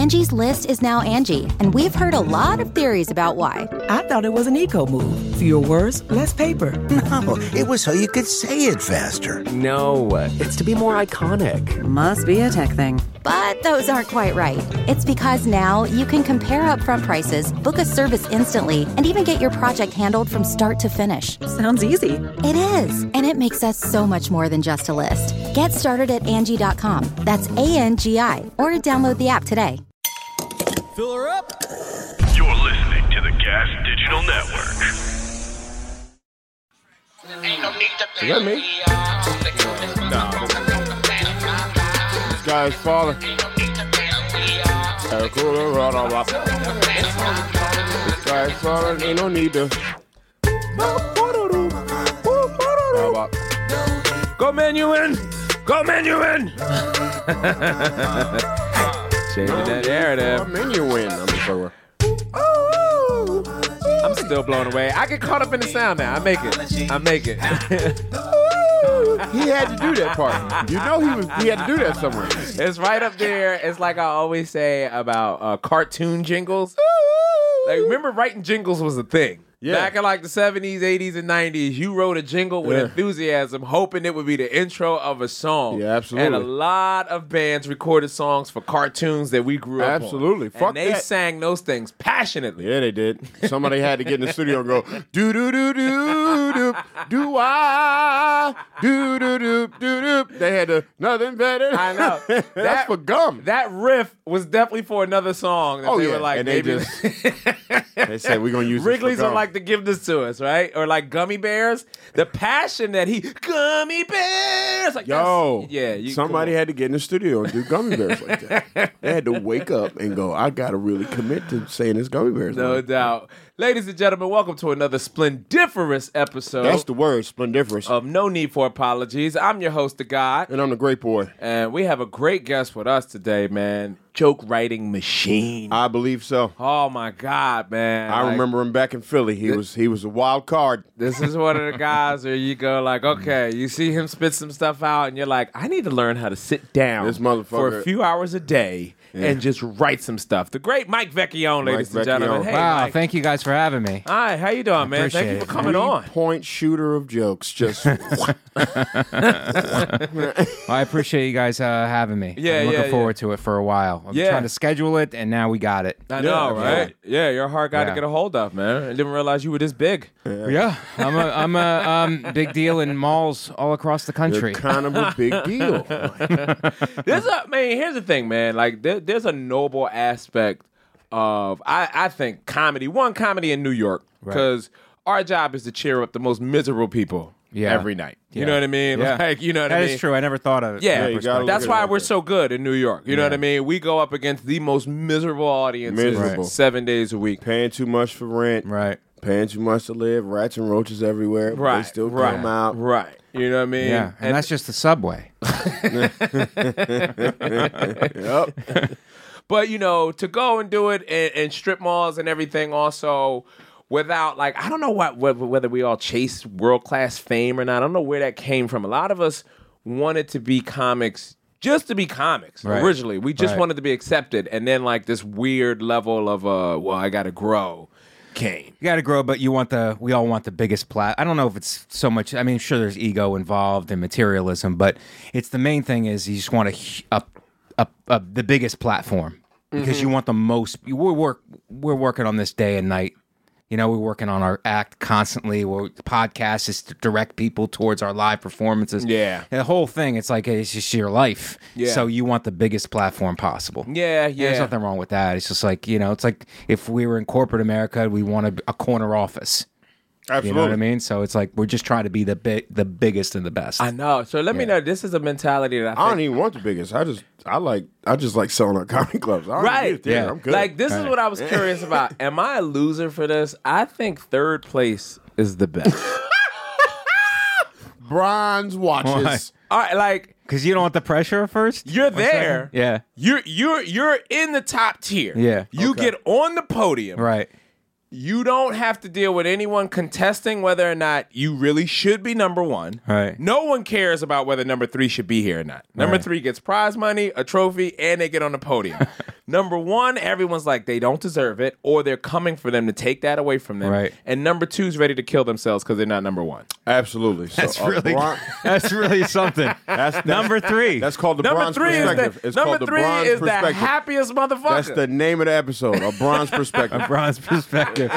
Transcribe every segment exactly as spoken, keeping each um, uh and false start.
Angie's List is now Angie, and we've heard a lot of theories about why. I thought it was an eco move. Fewer words, less paper. No, it was so you could say it faster. No, it's to be more iconic. Must be a tech thing. But those aren't quite right. It's because now you can compare upfront prices, book a service instantly, and even get your project handled from start to finish. Sounds easy. It is, and it makes us so much more than just a list. Get started at Angie dot com. That's A N G I, or download the app today. Fill her up. You're listening to the Gas Digital Network. Is that me? No. This guy's falling. This guy's falling. Ain't no need to. How about? Go menu in. Go menu in. Changing that narrative. Go menu in. I'm sorry. I'm still blown away. I get caught up in the sound now. I make it. I make it. He had to do that part. You know he was. He had to do that somewhere. It's right up there. It's like I always say about uh, cartoon jingles. Like, remember writing jingles was a thing. Yeah. Back in like the seventies, eighties, and nineties, you wrote a jingle with Yeah. enthusiasm, hoping it would be the intro of a song. Yeah, absolutely. And a lot of bands recorded songs for cartoons that we grew up Absolutely. on. Fuck and they that. sang those things passionately. Yeah, they did. Somebody had to get in the studio and go do do do do do do ah do do do do do. They had to nothing better. I know. That's That- for gum. That riff was definitely for another song. That Oh, they yeah. were like, And they maybe just- They said we're gonna use Wrigley's this for are gum. like to give this to us, right? Or like Gummy Bears. The passion that he Gummy Bears. Like Yo, that's- yeah. You, somebody come on. had to get in the studio and do gummy bears like that. They had to wake up and go, I gotta really commit to saying this gummy bears. No line. doubt. Ladies and gentlemen, welcome to another splendiferous episode That's the word, splendiferous. of No Need for Apologies. I'm your host, The God, and I'm the great boy. and we have a great guest with us today, man. Joke writing machine. I believe so. Oh my God, man! I Like, remember him back in Philly. He was he was a wild card. This is one of the guys where you go like, okay, you see him spit some stuff out, and you're like, I need to learn how to sit down This for motherfucker- a few hours a day and just write some stuff. The great Mike Vecchione, ladies and Vecchione. gentlemen. Hey, Wow, Mike. thank you guys for having me. Hi, how you doing, man? appreciate Thank you for it. coming on. Point shooter of jokes. Just Well, I appreciate you guys uh, having me. Yeah, I'm looking yeah, forward to it for a while. I'm Yeah. trying to schedule it, and now we got it. I know, Yeah, right? Yeah, you're a hard guy to Yeah. get a hold of, man. I didn't realize you were this big. Yeah, I'm a I'm a um, big deal in malls all across the country. you're kind of a big deal. There's a man. Here's the thing, man. Like there, there's a noble aspect of I, I think comedy. One comedy in New York because our job is to cheer up the most miserable people Yeah. every night. You Yeah. know what I mean? Yeah. Like you know what That I mean? is true. I never thought of it. Yeah, from that you gotta perspective. that's look at it why like we're that. so good in New York. You know what I mean? We go up against the most miserable audiences Miserable. seven days a week. Paying too much for rent. Right. Paying too much to live. Rats and roaches everywhere. But Right, They still right, come out. right. You know what I mean? Yeah, and, that's just the subway. Yep. But, you know, to go and do it in, in strip malls and everything also without, like, I don't know what whether, whether we all chase world-class fame or not. I don't know where that came from. A lot of us wanted to be comics just to be comics Right. originally. We just Right. wanted to be accepted. And then, like, this weird level of, uh, well, I got to grow came. You got to grow, but you want the. We all want the biggest plat. I don't know if it's so much. I mean, sure, there's ego involved and materialism, but it's the main thing is you just want a, a, a, a the biggest platform because Mm-hmm. you want the most. We're work. We're working on this day and night. You know, we're working on our act constantly. We're, the podcast is to direct people towards our live performances. Yeah. The whole thing, it's like it's just your life. Yeah. So you want the biggest platform possible. Yeah, And yeah. There's nothing wrong with that. It's just like, you know, it's like if we were in corporate America, we want a, a corner office. Absolutely. You know what I mean? So it's like we're just trying to be the big, the biggest and the best. I know. So let me Yeah. know. This is a mentality that I I think. don't even want the biggest. I just I like I just like selling out comedy clubs. I don't Right. need a theater. Yeah. I'm good. Like, this is Right. what I was curious about. Am I a loser for this? I think third place is the best. bronze watches. All right, like, Because you don't want the pressure at first. you're there. Yeah. You're you're you're in the top tier. Yeah. You Okay. get on the podium. Right. You don't have to deal with anyone contesting whether or not you really should be number one. Right. No one cares about whether number three should be here or not. Number Right. three gets prize money, a trophy, and they get on the podium. Number one, everyone's like, they don't deserve it, or they're coming for them to take that away from them. Right. And number two's ready to kill themselves because they're not number one. Absolutely. So, That's uh, really bron- that's really something. That's, that's Number three. That's called the Number bronze three is perspective. the, it's number called the three bronze is the perspective. happiest motherfucker. That's the name of the episode, a bronze perspective. Bronze perspective.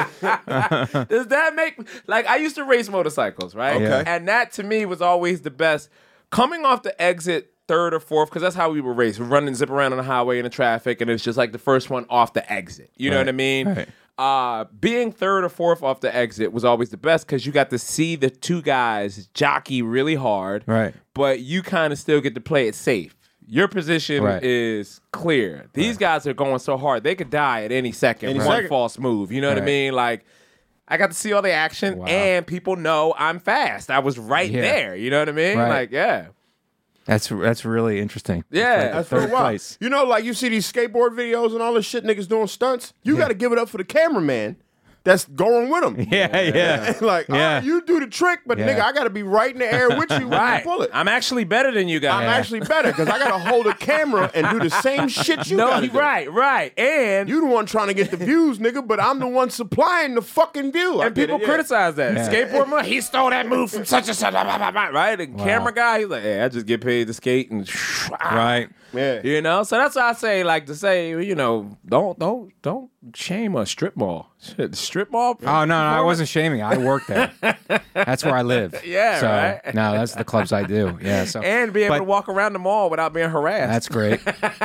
Does that make like I used to race motorcycles, right? Okay. And that to me was always the best. Coming off the exit third or fourth, because that's how we would race. We're running, zip around on the highway in the traffic, and it's just like the first one off the exit. You know Right. what I mean? Right. Uh, being third or fourth off the exit was always the best because you got to see the two guys jockey really hard, Right. but you kind of still get to play it safe. Your position Right. is clear. These guys are going so hard. They could die at any second. Any One second. false move. You know what I Right. mean? Like, I got to see all the action, Wow. and people know I'm fast. I was right Yeah. there. You know what I mean? Right. Like, yeah. That's that's really interesting. Yeah. That's for a Third while. place. You know, like you see these skateboard videos and all this shit niggas doing stunts. You got to give it up for the cameraman that's going with them. Yeah, yeah. like, Yeah. oh, you do the trick, but Yeah. nigga, I got to be right in the air with you when Right. you pull it. I'm actually better than you guys. I'm actually better because I got to hold a camera and do the same shit you no, got to you do. right, right. And You the one trying to get the views, nigga, but I'm the one supplying the fucking view. I and get people it, yeah. criticize that. Yeah. Skateboard man, he stole that move from such and such, blah, blah, blah, blah, right? And camera guy, he's like, hey, I just get paid to skate and Right. Yeah. You know, so that's why I say, like, to say, you know, don't, don't, don't shame a strip mall. Shit, the strip mall. Oh no, no, I wasn't shaming. I work there. That's where I live. Yeah, so, right? No, that's the clubs I do. Yeah. So And be able but to walk around the mall without being harassed. That's great.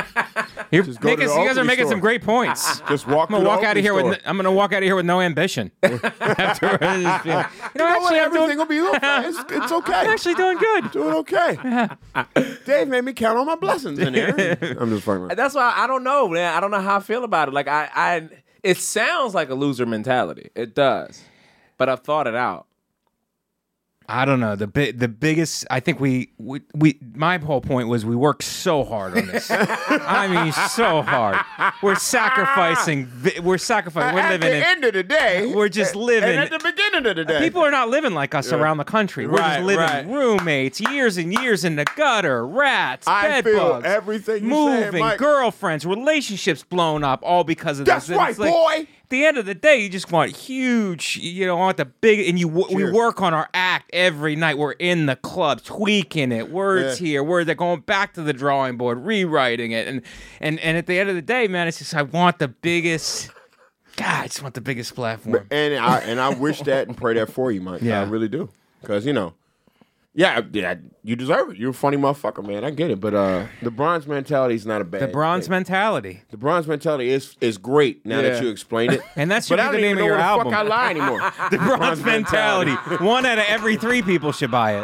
You're Just go making, to the you guys are Oakley making store. some great points. Just walk I'm gonna through walk the out of Oakley here with. store. n- I'm gonna walk out of here with no ambition. After this, you know, You know what? actually, I'm Everything doing, will be okay. It's, it's okay. I'm actually doing good. doing okay. Dave made me count on my blessings in there. I'm just fucking around. That's why I don't know, man. I don't know how I feel about it. Like I, I, it sounds like a loser mentality. It does, but I've thought it out. I don't know. The big, the biggest. I think we, we, we. My whole point was we work so hard on this. I mean, so hard. We're sacrificing. vi- We're sacrificing. We're At living the in. end of the day, We're just living- And at the beginning of the day, People are not living like us around the country. We're Right, just living right. roommates, years and years in the gutter, rats, I bed feel bugs, everything you saying, moving, Mike. girlfriends, relationships blown up, all because of That's this. And right, it's like, boy. At the end of the day, you just want huge. You know, want the big, and you w- we Cheers. work on our act every night. We're in the club, tweaking it. Words Yeah. here, words they're going back to the drawing board, rewriting it, and and and at the end of the day, man, it's just I want the biggest. God, I just want the biggest platform. and I and I wish that and pray that for you, Mike. Yeah. I really do, because you know, yeah, yeah, you deserve it. You're a funny motherfucker, man. I get it, but uh, the bronze mentality is not a bad. The bronze thing. mentality. The bronze mentality is is great now Yeah. that you explain it. And that should but be I the don't name even of know your where album. the fuck I lie anymore. The bronze mentality. One out of every three people should buy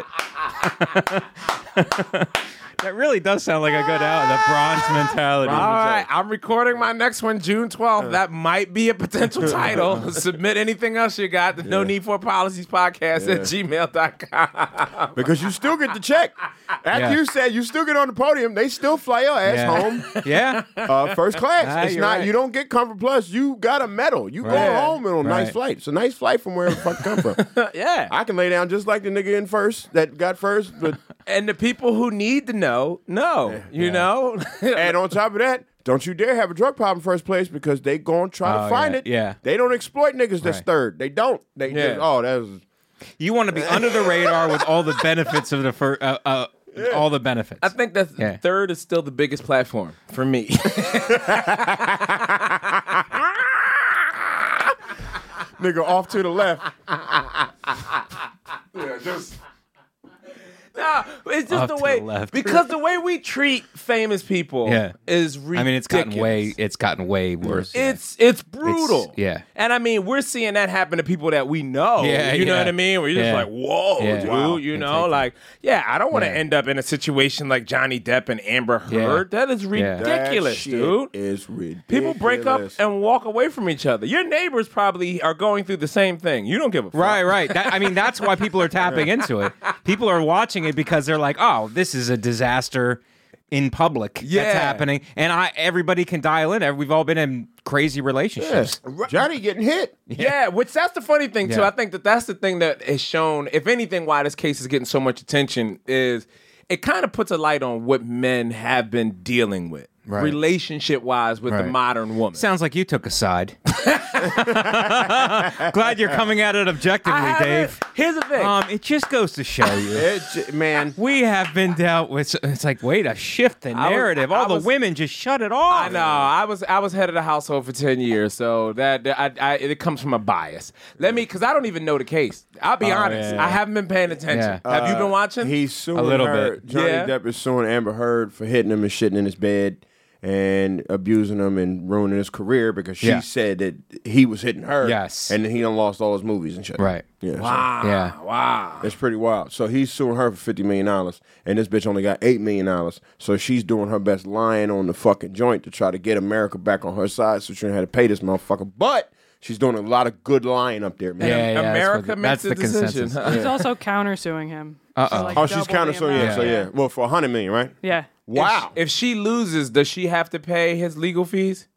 it. That really does sound like a good album. The bronze mentality. All right, I'm recording my next one June twelfth. That might be a potential title. Submit anything else you got. The No Need for Apologies podcast at gmail dot com. Because you still get the check. After Yeah. you said you still get on the podium, they still fly your ass Yeah. home Yeah. uh, first class. Ah, it's you're not right. you don't get Comfort Plus. You got a medal. You Right. go home on a nice Right. flight. It's a nice flight from wherever the fuck you come from. Yeah. I can lay down just like the nigga in first that got first, but And the people who need to know, know. You know? and on top of that, don't you dare have a drug problem in first place because they gonna try Oh, to find yeah, it. yeah. They don't exploit niggas that's Right. third. They don't. They Yeah. just, oh, that was You want to be under the radar with all the benefits of the first, uh, uh, all the benefits. I think that Yeah. third is still the biggest platform for me. nigga off to the left. No, it's just Off the to way the left. because the way we treat famous people Yeah. is ridiculous. I mean, it's gotten way, it's gotten way worse. It's it's brutal. It's- yeah. And I mean, we're seeing that happen to people that we know. Yeah, You know yeah. what I mean? Where you're Yeah. just like, whoa, Yeah. dude. Wow. You Can know, take like, yeah, I don't want to Yeah. end up in a situation like Johnny Depp and Amber Yeah. Heard. That is Yeah. ridiculous, That shit dude. is ridiculous. People break up and walk away from each other. Your neighbors probably are going through the same thing. You don't give a fuck. Right, right. That, I mean, that's why people are tapping into it. People are watching it because they're like, "Oh, this is a disaster in public Yeah. that's happening, and I everybody can dial in. We've all been in crazy relationships. Yes. Johnny getting hit. Yeah, which that's the funny thing too. Yeah. I think that that's the thing that is shown. If anything, why this case is getting so much attention is it kind of puts a light on what men have been dealing with, Right. relationship wise, with the Right. modern woman. Sounds like you took a side. Glad you're coming at it objectively, I haven't- Dave. Here's the thing. Um, it just goes to show you. It, j- man. We have been dealt with. It's like, wait, a shift in I was- narrative. I All was- the women just shut it off. I know. I was I was head of the household for ten years, so that, that I, I it comes from a bias. Let me, because I don't even know the case. I'll be Oh, honest. yeah. I haven't been paying attention. Yeah. Have you Uh, been watching? He's suing A little her. bit. Johnny Yeah. Depp is suing Amber Heard for hitting him and shitting in his bed and abusing him and ruining his career because she Yeah. said that he was hitting her. Yes. And then he done lost all his movies and shit. Right. Yeah. so wow. Yeah. Wow. it's pretty wild. So he's suing her for fifty million dollars, and this bitch only got eight million dollars. So she's doing her best lying on the fucking joint to try to get America back on her side so she don't have to pay this motherfucker. But she's doing a lot of good lying up there, man. Yeah, yeah, that's America what- makes that's the the decision. consensus. He's also countersuing him. Uh-oh. So, like, Oh, she's double counter the suing, yeah, amount. so yeah. Well, for a hundred million, right? Yeah. Wow. If she loses, does she have to pay his legal fees?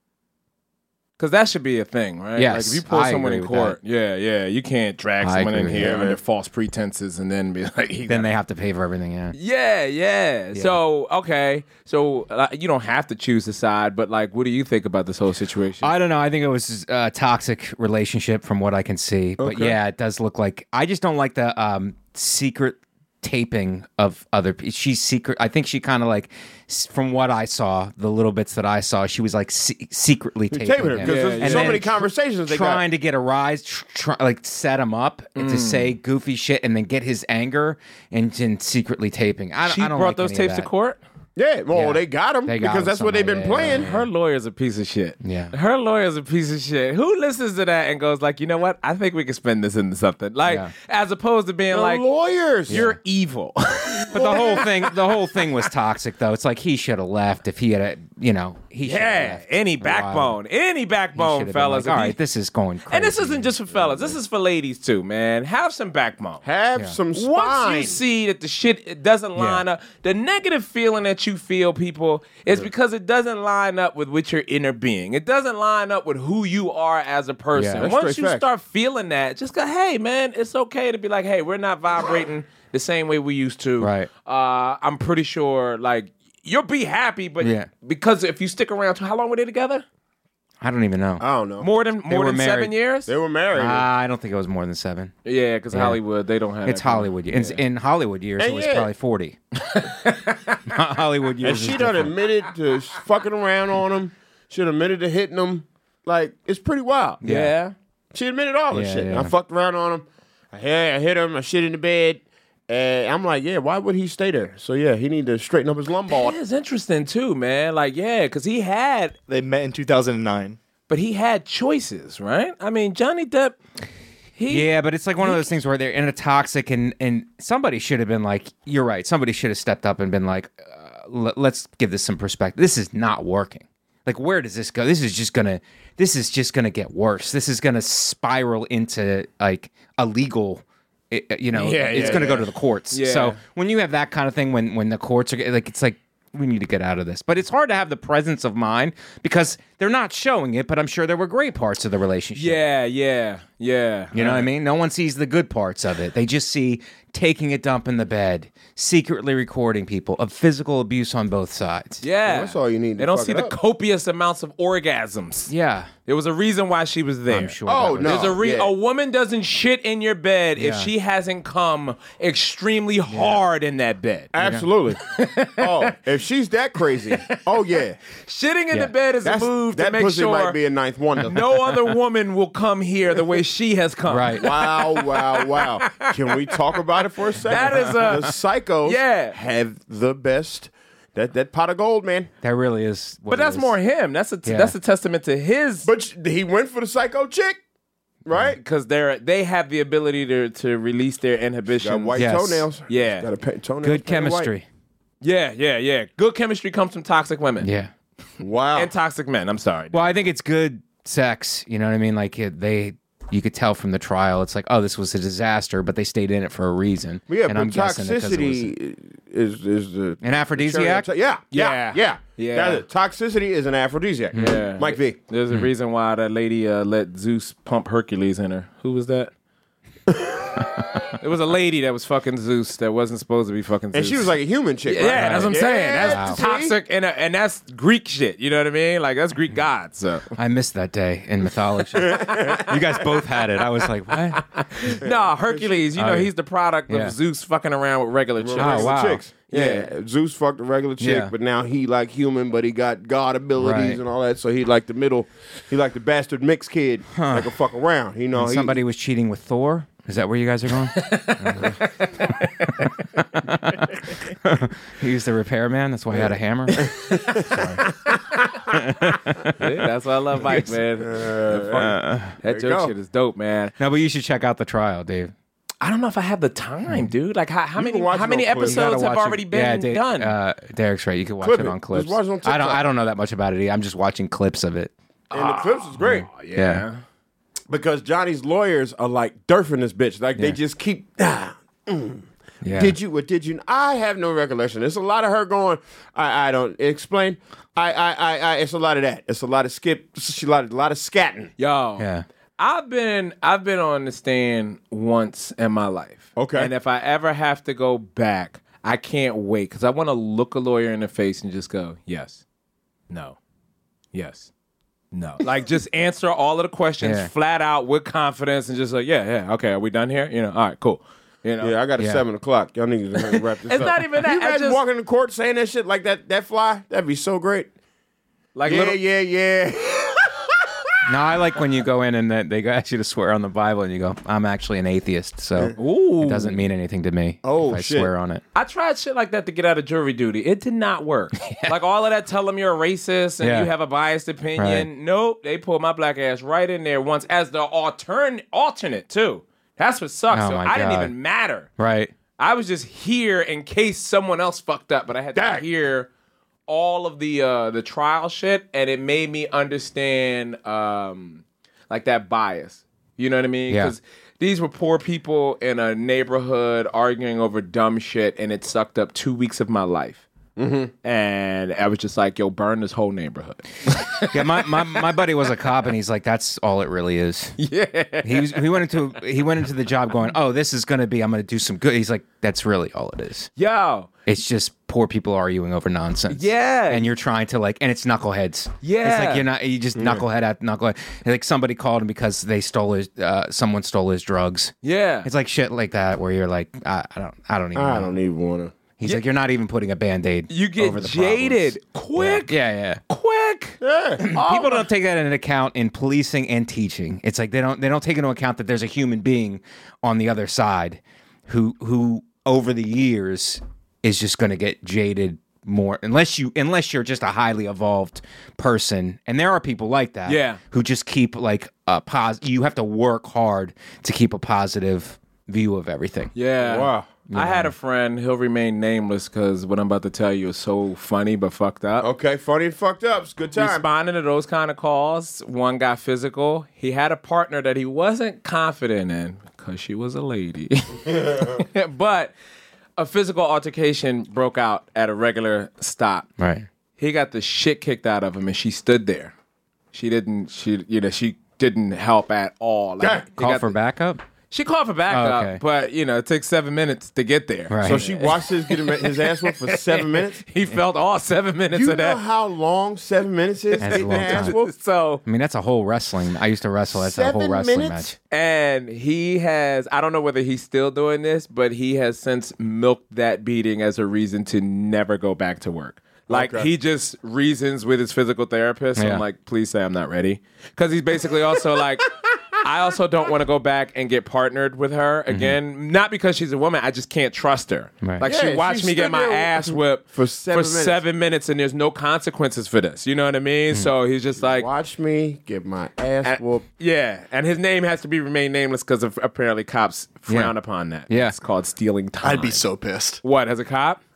Because that should be a thing, right? Yes, Like if you pull I someone agree in with court, yeah, yeah, you can't drag I someone in agree with here that. under false pretenses and then be like, he Then got- they have to pay for everything. Yeah. yeah, yeah, So okay, so uh, you don't have to choose a side, but like, what do you think about this whole situation? I don't know. I think it was a toxic relationship from what I can see. But Okay. yeah, it does look like. I just don't like the um, secret taping of other people. She's secret. I think she kind of like, s- from what I saw, the little bits that I saw, she was like se- secretly taping, Taping her him. because there's And so then many conversations they trying got. to get a rise, tr- try, like set him up and to say goofy shit, and then get his anger and, and secretly taping. I, she I don't brought like those any of tapes to that. court. Yeah, well, Yeah. they got him They got because him that's what they've somehow, been yeah, playing. yeah, Her lawyer's a piece of shit. Yeah. Her lawyer's a piece of shit. Who listens to that and goes like, you know what? I think we can spend this into something. Like, Yeah. as opposed to being The like, lawyers. you're evil. But the whole thing, the whole thing was toxic, though. It's like he should have left if he had, a, you know, he should have yeah, left. any a while. backbone, any He backbone, should have been fellas. like, If all you- right, this is going crazy. and this isn't just for fellas. This is for ladies too, man. Have some backbone. Have some spine. Once you see that the shit it doesn't line up, the negative feeling that you feel, people, is because it doesn't line up with what your inner being. It doesn't line up with who you are as a person. Yeah. That's Once straight you facts. start feeling that, just go, hey, man, it's okay to be like, hey, we're not vibrating the same way we used to. Right. Uh, I'm pretty sure, like, you'll be happy, but Yeah. because if you stick around, how long were they together? I don't even know. I don't know. More than more were than seven married. years? They were married. Ah, I don't think it was more than seven. Yeah, because Hollywood, they don't have It's that kind of- Hollywood. In, in Hollywood years, And it was yeah. probably forty. Hollywood and years. she is done different. admitted to fucking around on him. She done admitted to hitting him. Like, it's pretty wild. Yeah. She admitted all this Yeah, shit. yeah. I fucked around on him. I hit, I hit him. I shit in the bed. And I'm like, yeah, why would he stay there? So, yeah, he need to straighten up his lumbar. That is interesting too, man. Like, yeah, because he had, They met in two thousand nine. but he had choices, right? I mean, Johnny Depp, he, Yeah, but it's like one of those things where they're in a toxic, and and somebody should have been like, you're right. Somebody should have stepped up and been like, uh, l- let's give this some perspective. This is not working. Like, where does this go? This is just gonna. This is just gonna get worse. This is gonna spiral into like a legal. It, you know, Yeah, it's yeah, going to go yeah. to the courts. Yeah. So when you have that kind of thing, when when the courts are like, it's like we need to get out of this. But it's hard to have the presence of mind because they're not showing it. But I'm sure there were great parts of the relationship. yeah, yeah, yeah. You know what I mean? No one sees the good parts of it. They just see taking a dump in the bed, secretly recording people, of physical abuse on both sides. Yeah, That's all you need to They don't fuck see it the up. copious amounts of orgasms. Yeah. There was a reason why she was there. I'm sure. Oh, that was- no. There's a re- yeah. a woman doesn't shit in your bed if Yeah. she hasn't come extremely hard in that bed. Absolutely. Oh, if she's that crazy, oh, yeah. Shitting in Yeah. the bed is That's, a move to that make pussy sure might be a ninth wonder. no other woman will come here the way she has come. Right. Wow, wow, wow. Can we talk about it for a second? That is a- the psychos Yeah. have the best. That that pot of gold, man. That really is. What But it that's is. more him. That's a t- Yeah. that's a testament to his But sh- he went for the psycho chick, right? because they're they have the ability to to release their inhibitions. Got white Yes. toenails. Yeah. Got a pa- toenails good painted white. chemistry. Yeah, yeah, yeah. Good chemistry comes from toxic women. Yeah. Wow. And toxic men. I'm sorry. Well, I think it's good sex. You know what I mean? Like it, they you could tell from the trial. It's like, oh, this was a disaster, but they stayed in it for a reason. Yeah, and but I'm guessing it 'cause it was- toxicity is is the An aphrodisiac? Yeah, yeah, Yeah. yeah. Yeah. That's it. Toxicity is an aphrodisiac. Yeah. Mike V. There's a reason why that lady uh, let Zeus pump Hercules in her. Who was that? It was a lady that was fucking Zeus that wasn't supposed to be fucking Zeus. And she was like a human chick. yeah, right? that's what I'm Yeah, saying. That's see? toxic, and, uh, and that's Greek shit. You know what I mean? Like, that's Greek gods. So. I missed that day in mythology. You guys both had it. I was like, what? No, Hercules, you know, Oh, yeah. he's the product Yeah. of Zeus fucking around with regular chicks. Regular Oh, wow. chicks. Yeah. Yeah. Zeus fucked a regular chick, Yeah. but now he like human, but he got god abilities Right. and all that. So he like the middle, he like the bastard mixed kid, like a fuck around. You know, And he, somebody was cheating with Thor? Is that where you guys are going? He was the repairman. That's why he had a hammer. Yeah, that's why I love Mike, man. that you joke go. shit is dope, man. No, but you should check out the trial, Dave. I don't know if I have the time, dude. Like, how, how You many can watch how it many on Clips. You gotta episodes have watch it- already been yeah, Da- done? Uh, Derek's right. You can watch Clip it it. on Just clips. watch it on I don't. TikTok. I don't know that much about it. I'm just watching clips of it. and the clips is great Yeah. because Johnny's lawyers are like durfing this bitch. Like they Yeah. just keep. Ah, mm. Yeah. Did you? What did you? I have no recollection. There's a lot of her going. I. I don't explain. I. I. I. I it's a lot of that. It's a lot of skip. It's a lot. A lot of scatting. Yo, Yeah. I've been I've been on the stand once in my life. Okay. And if I ever have to go back, I can't wait because I want to look a lawyer in the face and just go, yes, no, yes, no. Like just answer all of the questions Yeah. flat out with confidence and just like, yeah, yeah, okay, are we done here? You know, all right, cool. You know, Yeah, I got a Yeah. seven o'clock. Y'all niggas gonna wrap this It's up. not even that. You I imagine just- walking in court saying that shit like that? That fly? That'd be so great. like Yeah, little, yeah, yeah. No, I like when you go in and that they ask you to swear on the Bible and you go, I'm actually an atheist, so Ooh. it doesn't mean anything to me Oh, if I shit. swear on it. I tried shit like that to get out of jury duty. It did not work. Like all of that, tell them you're a racist and Yeah. you have a biased opinion. Right. Nope, they pulled my black ass right in there once as the altern- alternate too. That's what sucks. Oh so my I didn't God. even matter. Right. I was just here in case someone else fucked up, but I had to Dang. hear all of the uh, the trial shit, and it made me understand um, like that bias. You know what I mean? Yeah. Because these were poor people in a neighborhood arguing over dumb shit, and it sucked up two weeks of my life. Mm-hmm. And I was just like, yo, burn this whole neighborhood. Yeah, my, my, my buddy was a cop and he's like, that's all it really is. Yeah. He was he went into he went into the job going, oh, this is gonna be I'm gonna do some good. He's like, that's really all it is. Yo. It's just poor people arguing over nonsense. Yeah. And you're trying to like, and it's knuckleheads. Yeah. It's like you're not, you just knucklehead at knucklehead. And like somebody called him because they stole his, uh, someone stole his drugs. Yeah. It's like shit like that where you're like, I, I don't, I don't even I know. don't even wanna. He's like, you're not even putting a Band-Aid You get over the jaded problems." quick. Yeah, yeah. Quick. Yeah. People don't take that into account in policing and teaching. It's like they don't they don't take into account that there's a human being on the other side who who over the years is just going to get jaded more unless you unless you're just a highly evolved person, and there are people like that. Yeah. Who just keep like a pos. You have to work hard to keep a positive view of everything. Yeah. Wow. I had a friend, he'll remain nameless because what I'm about to tell you is so funny but fucked up. Okay, funny and fucked up. It's a good time. Responding to those kind of calls, one got physical. He had a partner that he wasn't confident in because she was a lady. But a physical altercation broke out at a regular stop. Right. He got the shit kicked out of him and she stood there. She didn't, she, you know, she didn't help at all. Like, Yeah. he Call got for the- backup. She called for backup, Oh, okay. but, you know, it took seven minutes to get there. Right. So she watched his get him, his ass whooped for seven minutes. He felt all seven minutes You of know that. how long seven minutes is? That's a Getting long the ass time. whooped? So, I mean, that's a whole wrestling. I used to wrestle. That's a whole Seven wrestling minutes? match. and he has, I don't know whether he's still doing this, but he has since milked that beating as a reason to never go back to work. Like, Okay. he just reasons with his physical therapist. Yeah. I'm like, please say I'm not ready. Because he's basically also like, I also don't want to go back and get partnered with her again. Not because she's a woman. I just can't trust her. Right. Like, Yeah, she watched she me get stood my there ass whipped for seven for minutes. seven minutes, and there's no consequences for this. You know what I mean? So he's just like, Watch me get my ass and- whooped. yeah, and his name has to be remain nameless because apparently cops frown Yeah. upon that. Yeah. It's called stealing time. I'd be so pissed. What, as a cop? Yeah.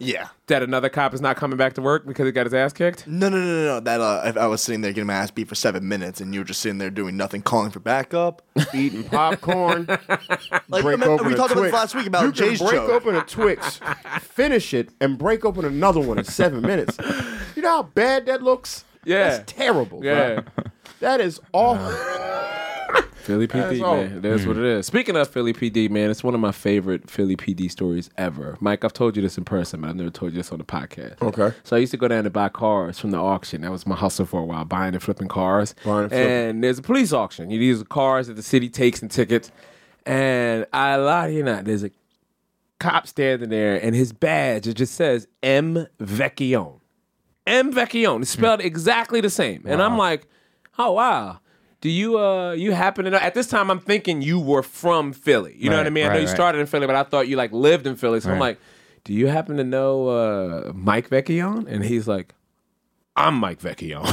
that another cop is not coming back to work because he got his ass kicked? No, no, no, no, no. That uh, I, I was sitting there getting my ass beat for seven minutes, and you were just sitting there doing nothing, calling for backup. Eating popcorn. Like, break remember, open we a talked about Twix. this last week about you Jay's can break joke. open a Twix, finish it, and break open another one in seven minutes. You know how bad that looks? Yeah. That's terrible. Yeah. Bro. That is awful. Philly P D, That's all. man. That's what it is. Speaking of Philly P D, man, it's one of my favorite Philly P D stories ever. Mike, I've told you this in person, but I've never told you this on the podcast. Okay. So I used to go down to buy cars from the auction. That was my hustle for a while, buying and flipping cars. Buying and flipping. And there's a police auction. You use the cars that the city takes and tickets. And I lie to you not, there's a cop standing there, and his badge, it just says M. Vecchione. M. Vecchione. It's spelled exactly the same. And I'm like, oh, wow. Do you uh you happen to know? At this time, I'm thinking you were from Philly. You know Right, what I mean? I know right, you right. started in Philly, but I thought you like lived in Philly. So I'm Right. like, do you happen to know uh, Mike Vecchione? And he's like, I'm Mike Vecchione.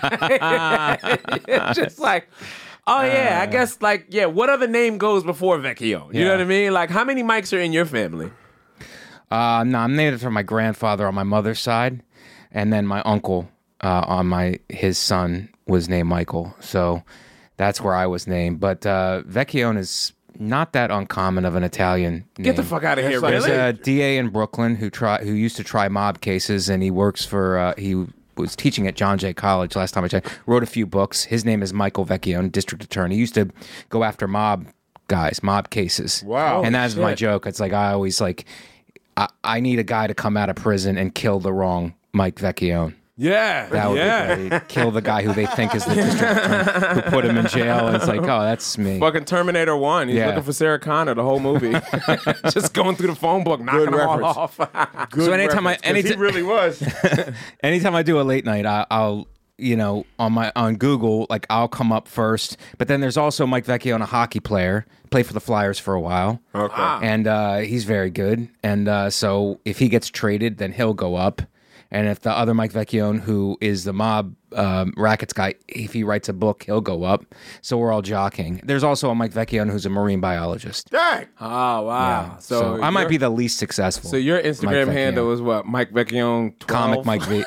It's just like, oh yeah, I guess like yeah. What other name goes before Vecchione? You Yeah. know what I mean? Like, how many Mikes are in your family? Uh, no, I'm named after my grandfather on my mother's side, and then my uncle uh, on my his son was named Michael. So that's where I was named. But uh, Vecchione is not that uncommon of an Italian name. Get the fuck out of here, like- There's really? a D A in Brooklyn who try who used to try mob cases, and he works for uh, he was teaching at John Jay College last time I checked. Wrote a few books. His name is Michael Vecchione, district attorney. He used to go after mob guys, mob cases. Wow. And that's my shit. joke. It's like I always like I, I need a guy to come out of prison and kill the wrong Mike Vecchione. Yeah, That would yeah. be great. Kill the guy who they think is the district attorney, who put him in jail. And it's like, oh, that's me. Fucking Terminator one. He's Yeah. looking for Sarah Connor the whole movie. Just going through the phone book, knocking them all reference. off. Good So anytime I- reference, 'cause he anytime- really was. Anytime I do a late night, I, I'll you know on my on Google, like I'll come up first. But then there's also Mike Vecchione, a hockey player, played for the Flyers for a while. Okay. And uh, he's very good. And uh, so if he gets traded, then he'll go up. And if the other Mike Vecchione, who is the mob um, rackets guy, if he writes a book, he'll go up. So we're all jockeying. There's also a Mike Vecchione who's a marine biologist. Dang. Oh, wow. So, So, I might your- be the least successful. So your Mike Instagram Vecchione. handle is what? Mike Vecchione twelve? Comic Mike V.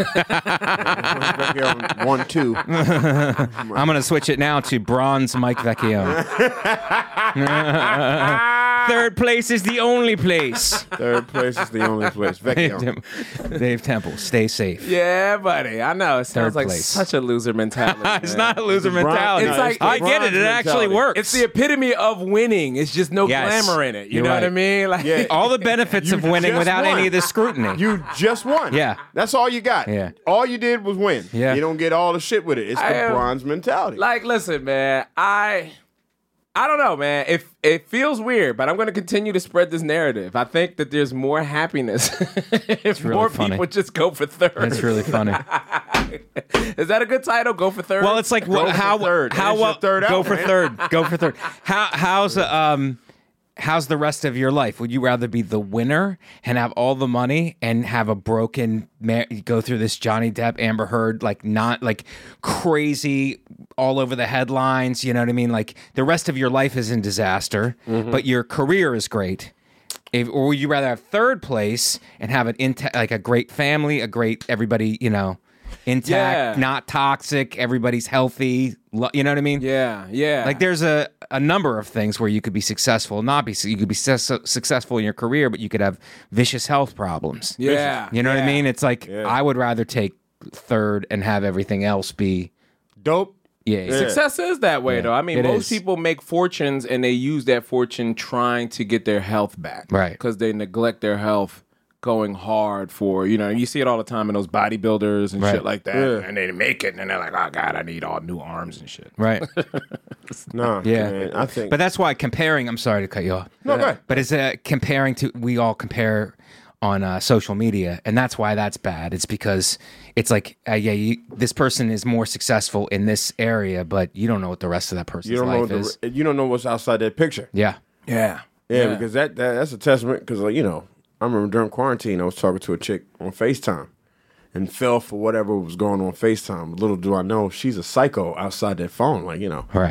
One, two. I'm going to switch it now to Bronze Mike Vecchione. Third place is the only place. Third place is the only place. Vecchione. Dave Temple, stay safe. Yeah, buddy. I know. It sounds Third like place. such a loser mentality. It's man. not a loser Bron- mentality. It's like- I get it. It bronze actually mentality. works. It's the epitome of winning. It's just no Yes. glamour in it. You You're know what I right. mean? Like, Yeah. all the benefits You of winning just without won. any of the scrutiny. You just won. Yeah. That's all you got. Yeah. All you did was win. Yeah. You don't get all the shit with it. It's I the am- bronze mentality. like, listen, man. I, I don't know, man. If it feels weird, but I'm going to continue to spread this narrative. I think that there's more happiness if really more funny. people just go for third. That's really funny. Is that a good title? Go for third. Well, it's like Go wh- for how third. how It's your well third go out, for man. third. Go for third. How how's uh, um how's the rest of your life? Would you rather be the winner and have all the money and have a broken mar- go through this Johnny Depp Amber Heard like not like crazy all over the headlines, you know what I mean? Like the rest of your life is in disaster, but your career is great. If, or would you rather have third place and have it intact, like a great family, a great everybody, you know, intact, Yeah. not toxic, everybody's healthy. lo- You know what I mean? yeah, yeah. Like there's a, a number of things where you could be successful, not be. You could be su- successful in your career, but you could have vicious health problems. Yeah, You know what I yeah. mean? It's like I would rather take third and have everything else be. Dope. Yeah. yeah. Success is that way, though. I mean, it most is. people make fortunes and they use that fortune trying to get their health back. Right. Because they neglect their health going hard for, you know, you see it all the time in those bodybuilders and Right. shit like that. Yeah. And they make it and they're like, oh, God, I need all new arms and shit. Right. No. Yeah. Man, I think. But that's why comparing. I'm sorry to cut you off. No, go ahead. But it's uh, comparing to. We all compare on uh, social media, and that's why that's bad. It's because it's like, uh, yeah, you, this person is more successful in this area, but you don't know what the rest of that person's you don't know life what is. the, you don't know what's outside that picture. Yeah. Yeah. Yeah, because that, that that's a testament. Because like, you know, I remember during quarantine, I was talking to a chick on FaceTime, and fell for whatever was going on FaceTime. Little do I know, she's a psycho outside that phone. Like, you know, Right.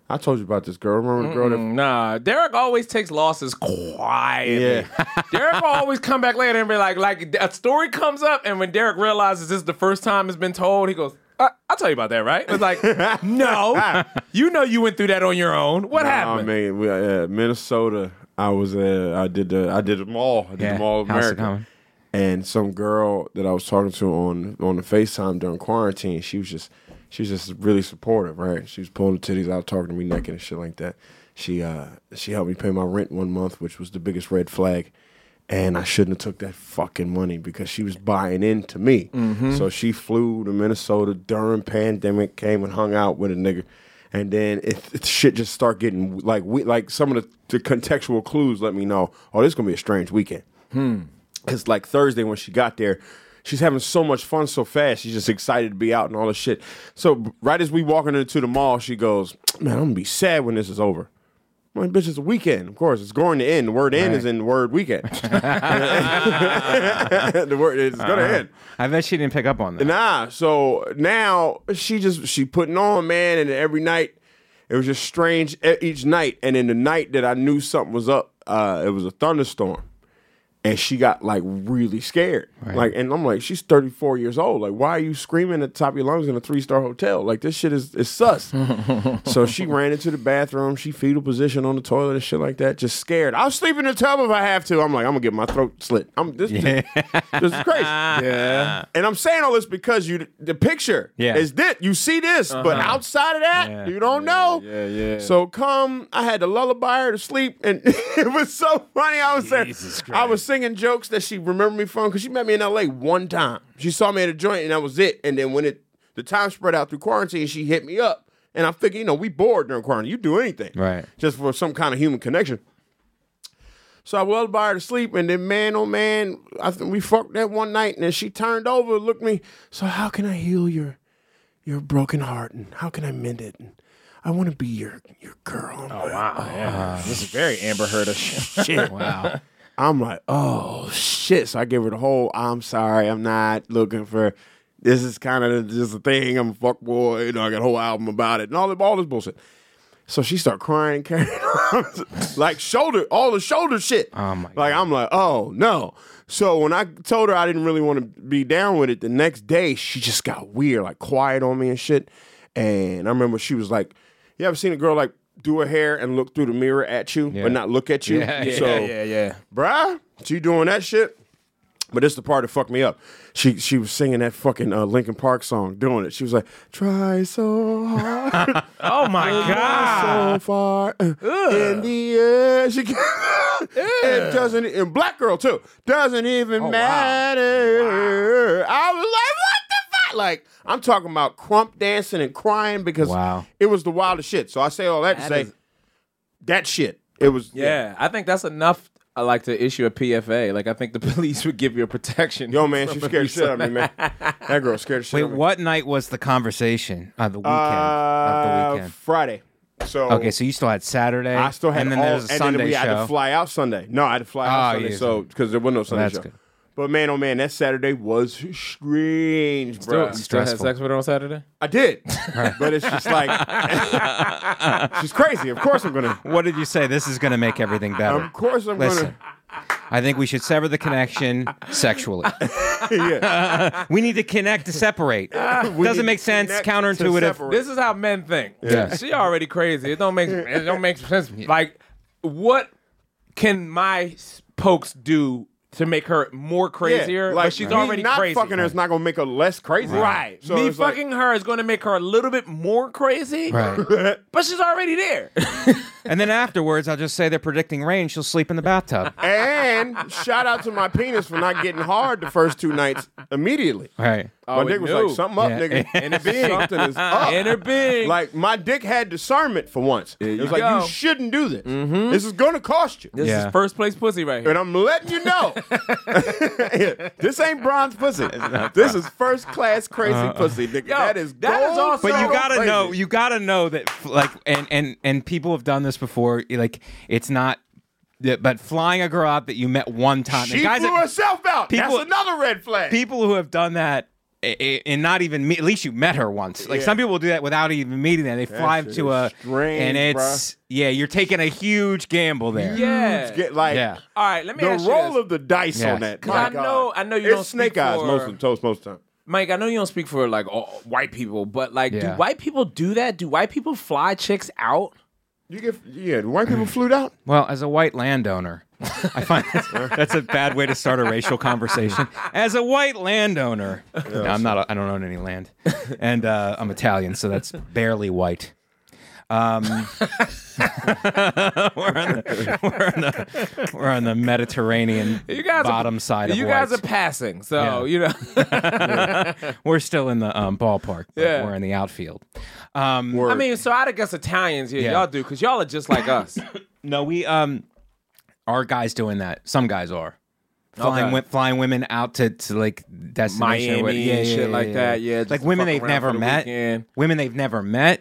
I told you about this girl. Remember the girl that... Nah, Derek always takes losses quietly. Yeah. Derek will always come back later and be like, like a story comes up, and when Derek realizes this is the first time it's been told, he goes, I- I'll tell you about that, right? It's like, no, you know you went through that on your own. What No, happened? man, we, uh, Minnesota. I was uh, I did the I did the mall. I did Yeah, the Mall of House of America. Common. And some girl that I was talking to on on the FaceTime during quarantine, she was just she was just really supportive, right? She was pulling the titties out, talking to me naked and shit like that. She uh she helped me pay my rent one month, which was the biggest red flag. And I shouldn't have took that fucking money because she was buying into me. Mm-hmm. So she flew to Minnesota during pandemic, came and hung out with a nigga. And then it, it shit just start getting like we like some of the, the contextual clues let me know, oh, this is gonna be a strange weekend. Hmm. It's like Thursday when she got there, she's having so much fun so fast. She's just excited to be out and all this shit. So right as we walking into the mall, she goes, man, I'm gonna be sad when this is over. I'm like, bitch, it's a weekend. Of course, it's going to end. The word end Right. is in the word weekend. The word is gonna Uh-huh. end. I bet she didn't pick up on that. Nah, so now she just she putting on, man, and every night it was just strange e- each night. And in the night that I knew something was up, uh, it was a thunderstorm. And she got like really scared. Right. Like, and I'm like, she's thirty-four years old. Like, why are you screaming at the top of your lungs in a three-star hotel? Like, this shit is, is sus. So she ran into the bathroom. She fetal position on the toilet and shit like that. Just scared. I'll sleep in the tub if I have to. I'm like, I'm gonna get my throat slit. I'm this. Yeah. This is crazy. Yeah. And I'm saying all this because you the picture Yeah. is this. You see this, but outside of that, Yeah. you don't know. Yeah, yeah. So come, I had to lullaby her to sleep, and it was so funny. I was saying, I was singing jokes that she remembered me from because she met me in L A one time. She saw me at a joint, and that was it. And then when it the time spread out through quarantine, she hit me up, and I figured, you know, we bored during quarantine. You do anything, Right. Just for some kind of human connection. So I lullaby her to sleep, and then man, oh man, I think we fucked that one night, and then she turned over, looked at me. So how can I heal your your broken heart, and how can I mend it? And I want to be your your girl. Oh, wow. Yeah. This is very Amber Heard-ish. Shit. Wow. I'm like, oh shit. So I give her the whole, I'm sorry, I'm not looking for, this is kind of just a thing. I'm a fuck boy. You know, I got a whole album about it and all, all this bullshit. So she started crying, carrying on, like shoulder, all the shoulder shit. Oh my Like, I'm like, oh no. So when I told her I didn't really want to be down with it, the next day she just got weird, like quiet on me and shit. And I remember she was like, you ever seen a girl like do her hair and look through the mirror at you, Yeah. but not look at you? Yeah, yeah, so, yeah, yeah. bruh, she doing that shit. But this is the part that fucked me up. She she was singing that fucking uh, Linkin Park song, doing it. She was like, try so hard, Oh, my God. so far, uh, in the air. She it doesn't, and black girl too, doesn't even wow. matter. I was like, what the fuck? Like, I'm talking about crump dancing and crying because Wow. it was the wildest shit. So I say all that, to That say, is- that shit, it was, Yeah, I think that's enough. I like to issue a P F A. Like, I think the police would give you a protection. Yo, man, she from scared the shit out of me, man. That girl scared the shit Wait, out of me. what night was the conversation? Uh, the weekend. Uh, of the weekend. Friday. So Okay, so you still had Saturday. I still had and then all, there's a and Sunday then we show. had to fly out Sunday. No, I had to fly out Oh, Sunday, yeah, so because there was no Sunday that's show. good. But man, oh man, that Saturday was strange, Still, bro. you still had Stressful. sex with her on Saturday? I did, but it's just like she's crazy. Of course, I'm gonna. What did you say? This is going to make everything better. Of course, I'm Listen, I think we should sever the connection sexually. gonna. Yeah. We need to connect to separate. We Doesn't need make to sense. connect to Counterintuitive. separate. This is how men think. Yeah. She already crazy. It don't make it don't make sense. Like, what can my pokes do to make her more crazier? Yeah, like but she's me already not crazy. fucking her is not gonna make her less crazy, Right. So Me it's like- fucking her is going to make her a little bit more crazy. Right. But she's already there. And then afterwards, I'll just say they're predicting rain. She'll sleep in the bathtub. And shout out to my penis for not getting hard the first two nights immediately. Right. My Oh, dick it was knew. like, something up, Yeah. nigga. In the big. Something is up. In her big. Like, my dick had discernment for once. It was you like, go. you shouldn't do this. This is going to cost you. This Yeah. is first place pussy right here. And I'm letting you know. This ain't bronze pussy. This is first class crazy pussy, nigga. Yo, that is that is gold also- But you so gotta crazy. know, you gotta know that, like, and and and people have done this before. Like, it's not, but flying a girl out that you met one time. She and guys flew that- herself out. people- That's another red flag. people who have done that and not even meet, at least you met her once. Like Yeah. some people do that without even meeting them. They fly shit to is a strange, and it's yeah, you're taking a huge gamble there. Yeah. Get like Yeah. All right, let me the ask you roll this. of the dice Yes. on that. 'Cause My I God. know- I know you it's don't snake speak eyes for- most of the toast most of the time. Mike, I know you don't speak for like all white people, but like, do Yeah. white people do that? Do white people fly chicks out? You get yeah. The white people flew out. Well, as a white landowner, I find that's, that's a bad way to start a racial conversation. As a white landowner, no, I'm not. A, I don't own any land, and uh, I'm Italian, so that's barely white. Um, we're, on the, we're, on the, we're on the Mediterranean You guys bottom are, side of You guys whites. are passing, so Yeah. you know. We're still in the um, ballpark. But Yeah. we're in the outfield. Um, I mean, so I'd guess Italians, yeah, Yeah. y'all do, because y'all are just like us. no, we um, our guys doing that. Some guys are. Flying, Okay. wi- flying women out to, to like destination Miami or what- yeah, and yeah, shit yeah, like yeah. that, yeah, just like to women fuck they've around never for the met. weekend. Women they've never met.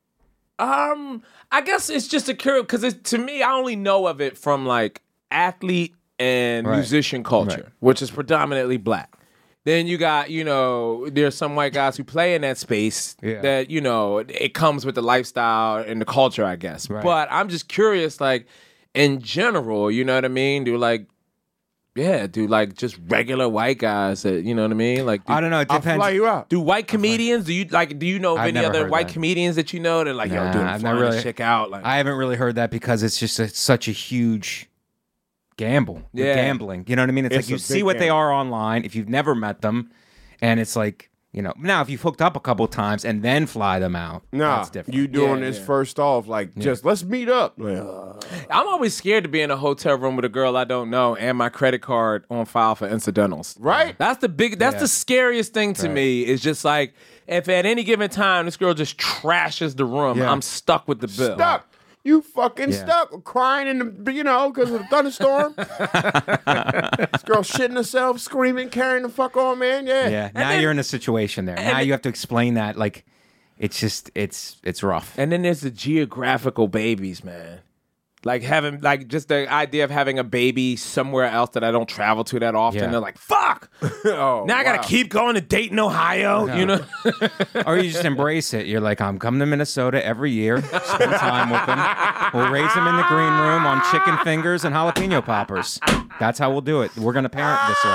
Um, I guess it's just a curious because to me, I only know of it from like athlete and Right. musician culture, Right. which is predominantly black. Then you got, you know, there's some white guys who play in that space Yeah. that, you know, it comes with the lifestyle and the culture, I guess. Right. But I'm just curious, like, in general, you know what I mean? Do like, yeah, do like just regular white guys that, you know what I mean? Like, do, I don't know. It I'll depends. fly you out. do white comedians, do you like, do you know of I've any never other heard white that. comedians that you know that like, Nah, yo, dude, I've I'm never flying really- this chick out? Like, I haven't really heard that because it's just a, such a huge gamble. You're Yeah. gambling. You know what I mean? It's, It's like you a see big what they gamble. are online if you've never met them, and it's like, you know, now if you've hooked up a couple times and then fly them out, Nah, that's different. you doing Yeah, this yeah. first off, like just let's meet up. Like, I'm always scared to be in a hotel room with a girl I don't know and my credit card on file for incidentals. Right? That's the big. That's Yeah. the scariest thing to me. Is just like if at any given time this girl just trashes the room, Yeah. I'm stuck with the bill. Stuck. You fucking Yeah. stuck, crying in the, you know, because of the thunderstorm. This girl shitting herself, screaming, carrying the fuck on, man. Yeah. yeah. Now then- you're in a situation there. Now then- you have to explain that. Like, it's just it's it's rough. And then there's the geographical babies, man. Like having, like just the idea of having a baby somewhere else that I don't travel to that often. Yeah. They're like, fuck. Oh, Now I gotta wow. keep going to Dayton, Ohio. You know. Or you just embrace it. You're like, I'm coming to Minnesota every year, spend time with them. We'll raise them in the green room on chicken fingers and jalapeno poppers. That's how we'll do it. We're gonna parent this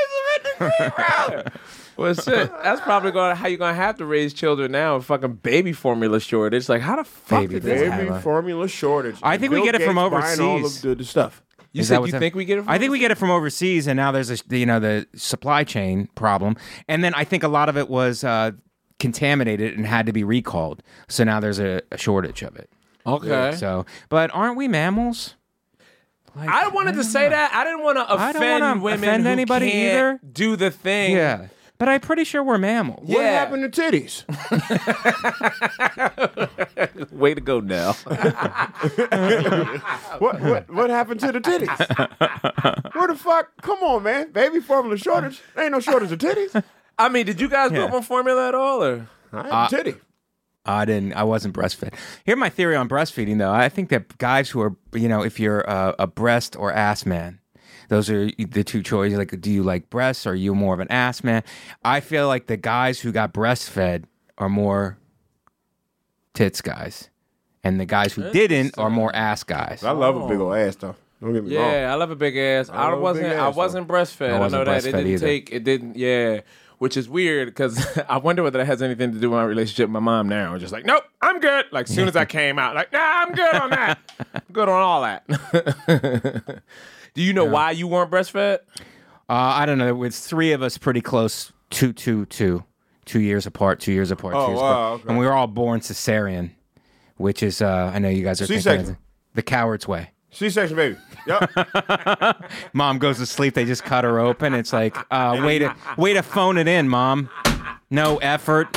way. Well, shit. That's probably going how you're gonna have to raise children now. With fucking baby formula shortage. Like, how the fuck Baby did this formula. happen? Baby formula shortage. I think we Bill get it from Gates buying all overseas. of the, the stuff. You Is said that you what's hap- think we get it? From I think we get it from overseas, and now there's a you know the supply chain problem, and then I think a lot of it was uh, contaminated and had to be recalled. So now there's a, a shortage of it. Okay. So, but aren't we mammals? Like, I wanted to say that. I didn't want to I don't offend wanna women offend who anybody can't either. do the thing. Yeah, but I'm pretty sure we're mammals. What Yeah. happened to titties? Way to go, Nell. what, what what happened to the titties? Where the fuck? Come on, man. Baby formula shortage. There ain't no shortage of titties. I mean, did you guys grow up Yeah. on formula at all, or? I had a titty. I didn't. I wasn't breastfed. Here's my theory on breastfeeding, though. I think that guys who are, you know, if you're a, a breast or ass man, those are the two choices. Like, do you like breasts or are you more of an ass man? I feel like the guys who got breastfed are more tits guys, and the guys who didn't are more ass guys. I love a big old ass though. Don't get me Yeah, wrong. I love a big ass. I, love a wasn't. big I ass, wasn't breastfed. I I, wasn't know that it breastfed didn't either. take. It didn't. Yeah, which is weird because I wonder whether that has anything to do with my relationship with my mom now. Just like, nope, I'm good. Like, as soon as I came out, like, nah, I'm good on that. I'm good on all that. Do you know why you weren't breastfed? Uh, I don't know. It's three of us pretty close, two, two, two, two years apart, two years apart, Oh, two years wow, apart. okay. And we were all born cesarean, which is, uh, I know you guys are C-section. thinking the coward's way. C-section, baby. Yep. Mom goes to sleep, they just cut her open. It's like, uh, way to, way to phone it in, Mom. No effort.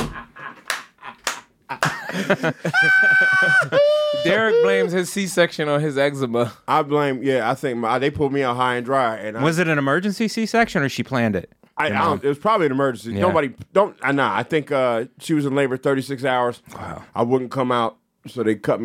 Derek blames his C-section on his eczema. I blame. Yeah, I think my, they pulled me out high and dry, and I, Was it an emergency C-section or she planned it? I, I Your mom? don't, it was probably an emergency. Yeah. Nobody don't. I nah. I think uh, she was in labor thirty-six hours. Wow. I wouldn't come out, so they cut me out,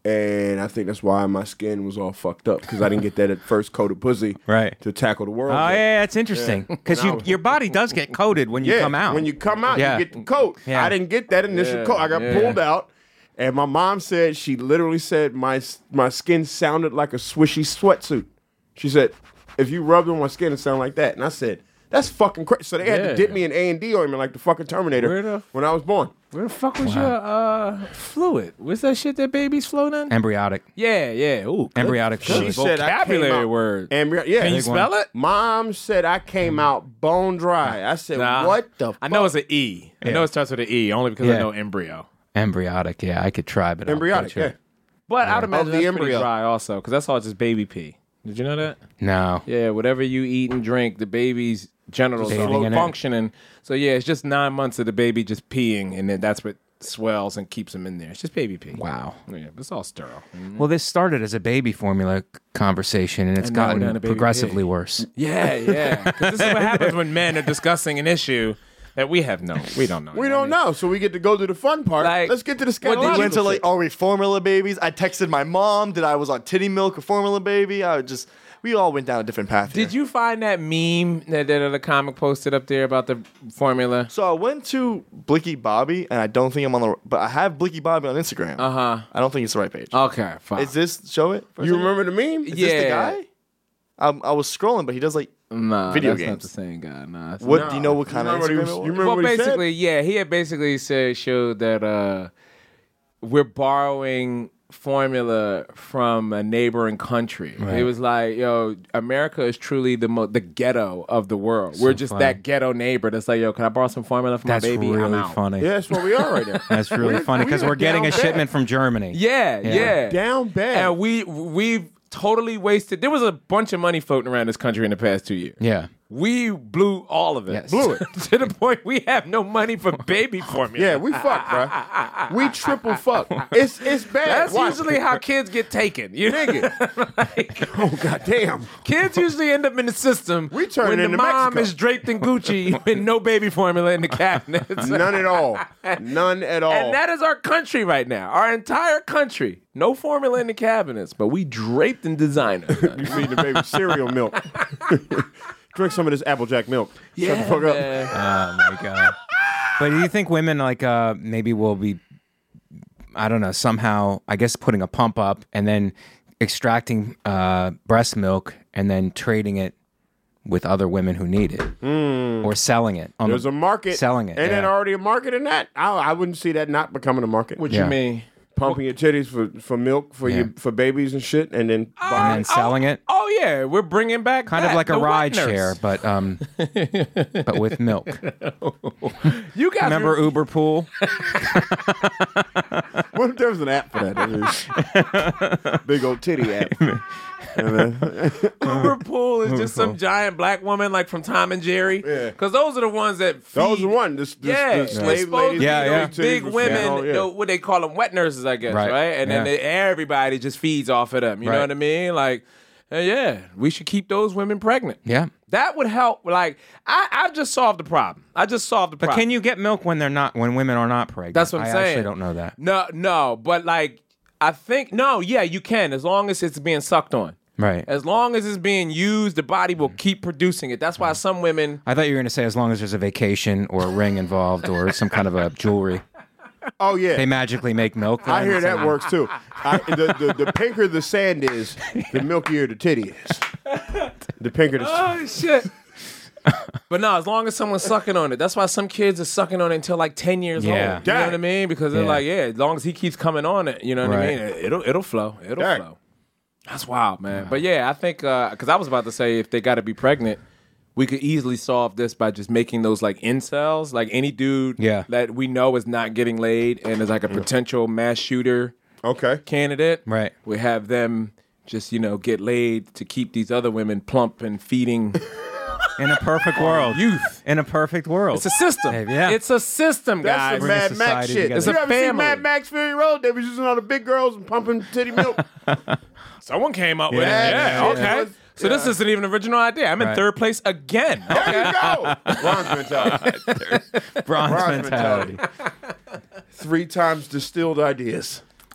And I think that's why my skin was all fucked up because I didn't get that at first coat of pussy Right. to tackle the world. Oh with. yeah, that's interesting because you your body does get coated when you yeah, come out. when you come out, Yeah. you get the coat. Yeah. I didn't get that initial Yeah, coat. I got yeah. pulled out, and my mom said she literally said my my skin sounded like a swishy sweatsuit. She said, if you rubbed on my skin, it sounded like that. And I said, that's fucking crazy. So they had Yeah. to dip me in A and D ointment like the fucking Terminator Where the- when I was born. Where the fuck was your uh, fluid? What's that shit that babies float in? Embryonic. Yeah, yeah. Ooh, good- Embryonic good She fluid. said I came vocabulary out, word. Embryo- yeah. Can you Big one. spell it? Mom said I came out bone dry. I said, Nah. what the fuck? I know it's an E. I Yeah. know it starts with an E only because I Yeah. know embryo. Embryonic. Yeah, I could try, but I'll Embryonic, butcher yeah. it. But I'd Of imagine the that's embryo. pretty dry also because that's all just baby pee. Did you know that? No. Yeah, whatever you eat and drink, the baby's genitals Bathing are in it. functioning. So yeah, it's just nine months of the baby just peeing, and then that's what swells and keeps them in there. It's just baby pee. Wow. Yeah, but it's all sterile. Well, this started as a baby formula c- conversation, and it's And now we're down gotten to baby progressively pig. worse. Yeah, yeah. 'Cause this is what happens when men are discussing an issue that we have no, we don't know. We don't know, so we get to go to the fun part. Like, Let's get to the what did you- scandal. We went to like, are we formula babies? I texted my mom that I was on titty milk or formula baby. I would just, we all went down a different path. Did here. you find that meme that, that the comic posted up there about the formula? So I went to Blicky Bobby, and I don't think I'm on the, but I have Blicky Bobby on Instagram. Uh huh. I don't think it's the right page. Okay, fine. Is this, show it? for a You second? remember the meme? Is Yeah. this the guy? Um, I was scrolling, but he does like, Nah, video that's not games. the same guy. Nah, it's what, No. do you know what kind You of remember what he Instagram was- it was? you remember well, what he said? basically, yeah, he had basically said showed that uh, we're borrowing formula from a neighboring country. It was like, yo, America is truly the mo- the ghetto of the world. we're just funny. that ghetto neighbor that's like, yo, can I borrow some formula for That's my baby? really I'm out. funny. Yeah, that's what we are right now. That's really We're- funny because we are we're getting a down bad. shipment from Germany. Yeah, Yeah. yeah, Down bad. And we we've totally wasted. There was a bunch of money floating around this country in the past two years. Yeah. We blew all of it. Yes. Blew it. to the point we have no money for baby formula. Yeah, we fuck, bro. We triple fuck. It's it's bad. That's Watch. usually how kids get taken. You Nigga. like, Oh goddamn. kids usually end up in the system We turn when it the into mom Mexico. is draped in Gucci with no baby formula in the cabinets. None at all. None at all. And that is our country right now. Our entire country. No formula in the cabinets, but we draped in designer. You feed the baby cereal milk. Drink some of this Applejack milk. Shut the fuck up. man. Oh my god. But do you think women like uh maybe will be I don't know, somehow I guess putting a pump up and then extracting uh breast milk and then trading it with other women who need it or selling it on There's the, a market. selling it. Ain't yeah. there already a market in that? I, I wouldn't see that not becoming a market. What Yeah. you mean? Pumping your titties for, for milk for Yeah. your for babies and shit, and then and buying then selling it Oh yeah, we're bringing back kind that, of like a the wet ride nurse. share but um but with milk. You guys Remember were- Uber Pool? What if there was an app for that? That is- Big old titty app. Uber Pool is just some giant black woman like from Tom and Jerry. Yeah. Because those are the ones that feed. Those are one. This, this, Yeah, this they're slave supposed ladies. to Yeah, be yeah. those big Titties women, with- oh, yeah. you know, what they call them, wet nurses, I guess, right? Right, And then yeah. they, everybody just feeds off of them. You know Right. what I mean? Like, uh, yeah, we should keep those women pregnant. Yeah. That would help. Like, I, I've just solved the problem. I just solved the But problem. can you get milk when they're not when women are not pregnant? That's what I'm I saying. actually don't know that. No, no, but like, I think no, yeah, you can as long as it's being sucked on. Right. As long as it's being used, the body will keep producing it. That's why some women. I thought you were going to say as long as there's a vacation or a ring involved or some kind of a jewelry. Oh yeah. They magically make milk. I hear then? that works too. I, the, the the pinker the sand is, the milkier the titty is. The pinker the. Oh shit. But no, as long as someone's sucking on it, that's why some kids are sucking on it until like ten years Yeah. old. You know what I mean? Because they're Yeah. like, yeah, as long as he keeps coming on it, you know what Right. I mean? It'll it'll flow. It'll Dang. flow. That's wild, man. But yeah, I think because I was about to say if they got to be pregnant, we could easily solve this by just making those like incels, like any dude Yeah. that we know is not getting laid and is like a potential mass shooter Okay. candidate. Right. We have them just you know get laid to keep these other women plump and feeding. In a perfect world. Youth. In a perfect world. It's a system. Yeah. It's a system, That's guys. the Bring a Mad Max society shit. together. It's you a ever seen family. Mad Max Fury Road? They was using all the big girls and pumping titty milk. Someone came up with Yeah, it. Yeah, yeah, okay. yeah. So this isn't even an original idea. I'm in Right. third place again. There you go. Bronze mentality. Bronze Bronze mentality. Three times distilled ideas.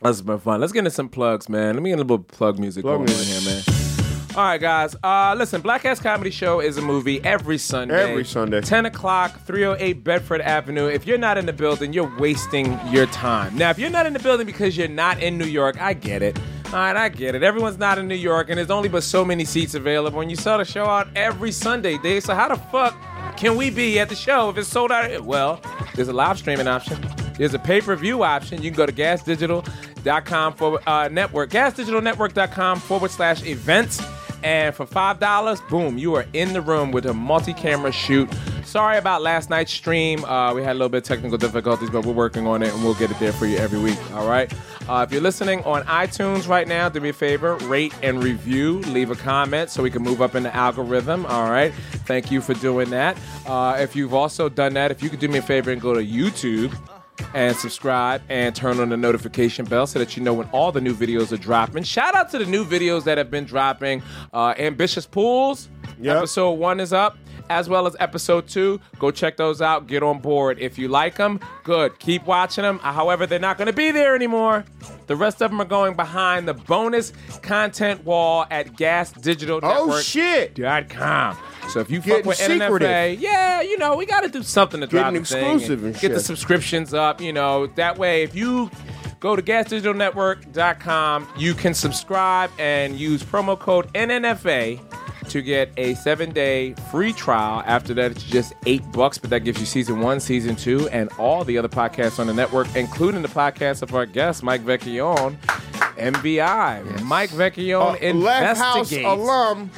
That's been fun. Let's get into some plugs, man. Let me get a little plug music Plug going music. on here, man. All right, guys. Uh, listen, Black Ass Comedy Show is a movie every Sunday. Every Sunday. ten o'clock, three oh eight Bedford Avenue. If you're not in the building, you're wasting your time. Now, if you're not in the building because you're not in New York, I get it. All right, I get it. Everyone's not in New York, and there's only but so many seats available, and you sell the show out every Sunday, Dave. So how the fuck can we be at the show if it's sold out? Well, there's a live streaming option. There's a pay-per-view option. You can go to gas digital dot com forward, uh, network, gas digital network dot com forward slash events. And for five dollars, boom, you are in the room with a multi-camera shoot. Sorry about last night's stream. Uh, we had a little bit of technical difficulties, but we're working on it, and we'll get it there for you every week, all right? Uh, if you're listening on iTunes right now, do me a favor, rate and review. Leave a comment so we can move up in the algorithm, all right? Thank you for doing that. Uh, if you've also done that, if you could do me a favor and go to YouTube and subscribe and turn on the notification bell so that you know when all the new videos are dropping. Shout out to the new videos that have been dropping. Uh, Ambitious Pools, Yep. episode one is up, as well as episode two. Go check those out. Get on board. If you like them, good. Keep watching them. However, they're not going to be there anymore. The rest of them are going behind the bonus content wall at gas digital network Oh, shit. dot com. So if you Getting fuck with N N F A, secretive. yeah, you know, we got to do something to drive Getting the thing exclusive and get the shit. subscriptions up, you know. That way, if you go to gas digital network dot com, you can subscribe and use promo code N N F A to get a seven-day free trial. After that, it's just eight bucks, but that gives you season one, season two, and all the other podcasts on the network, including the podcast of our guest, Mike Vecchione, M V I. Mike Vecchione Uh, Left House investigates. alum.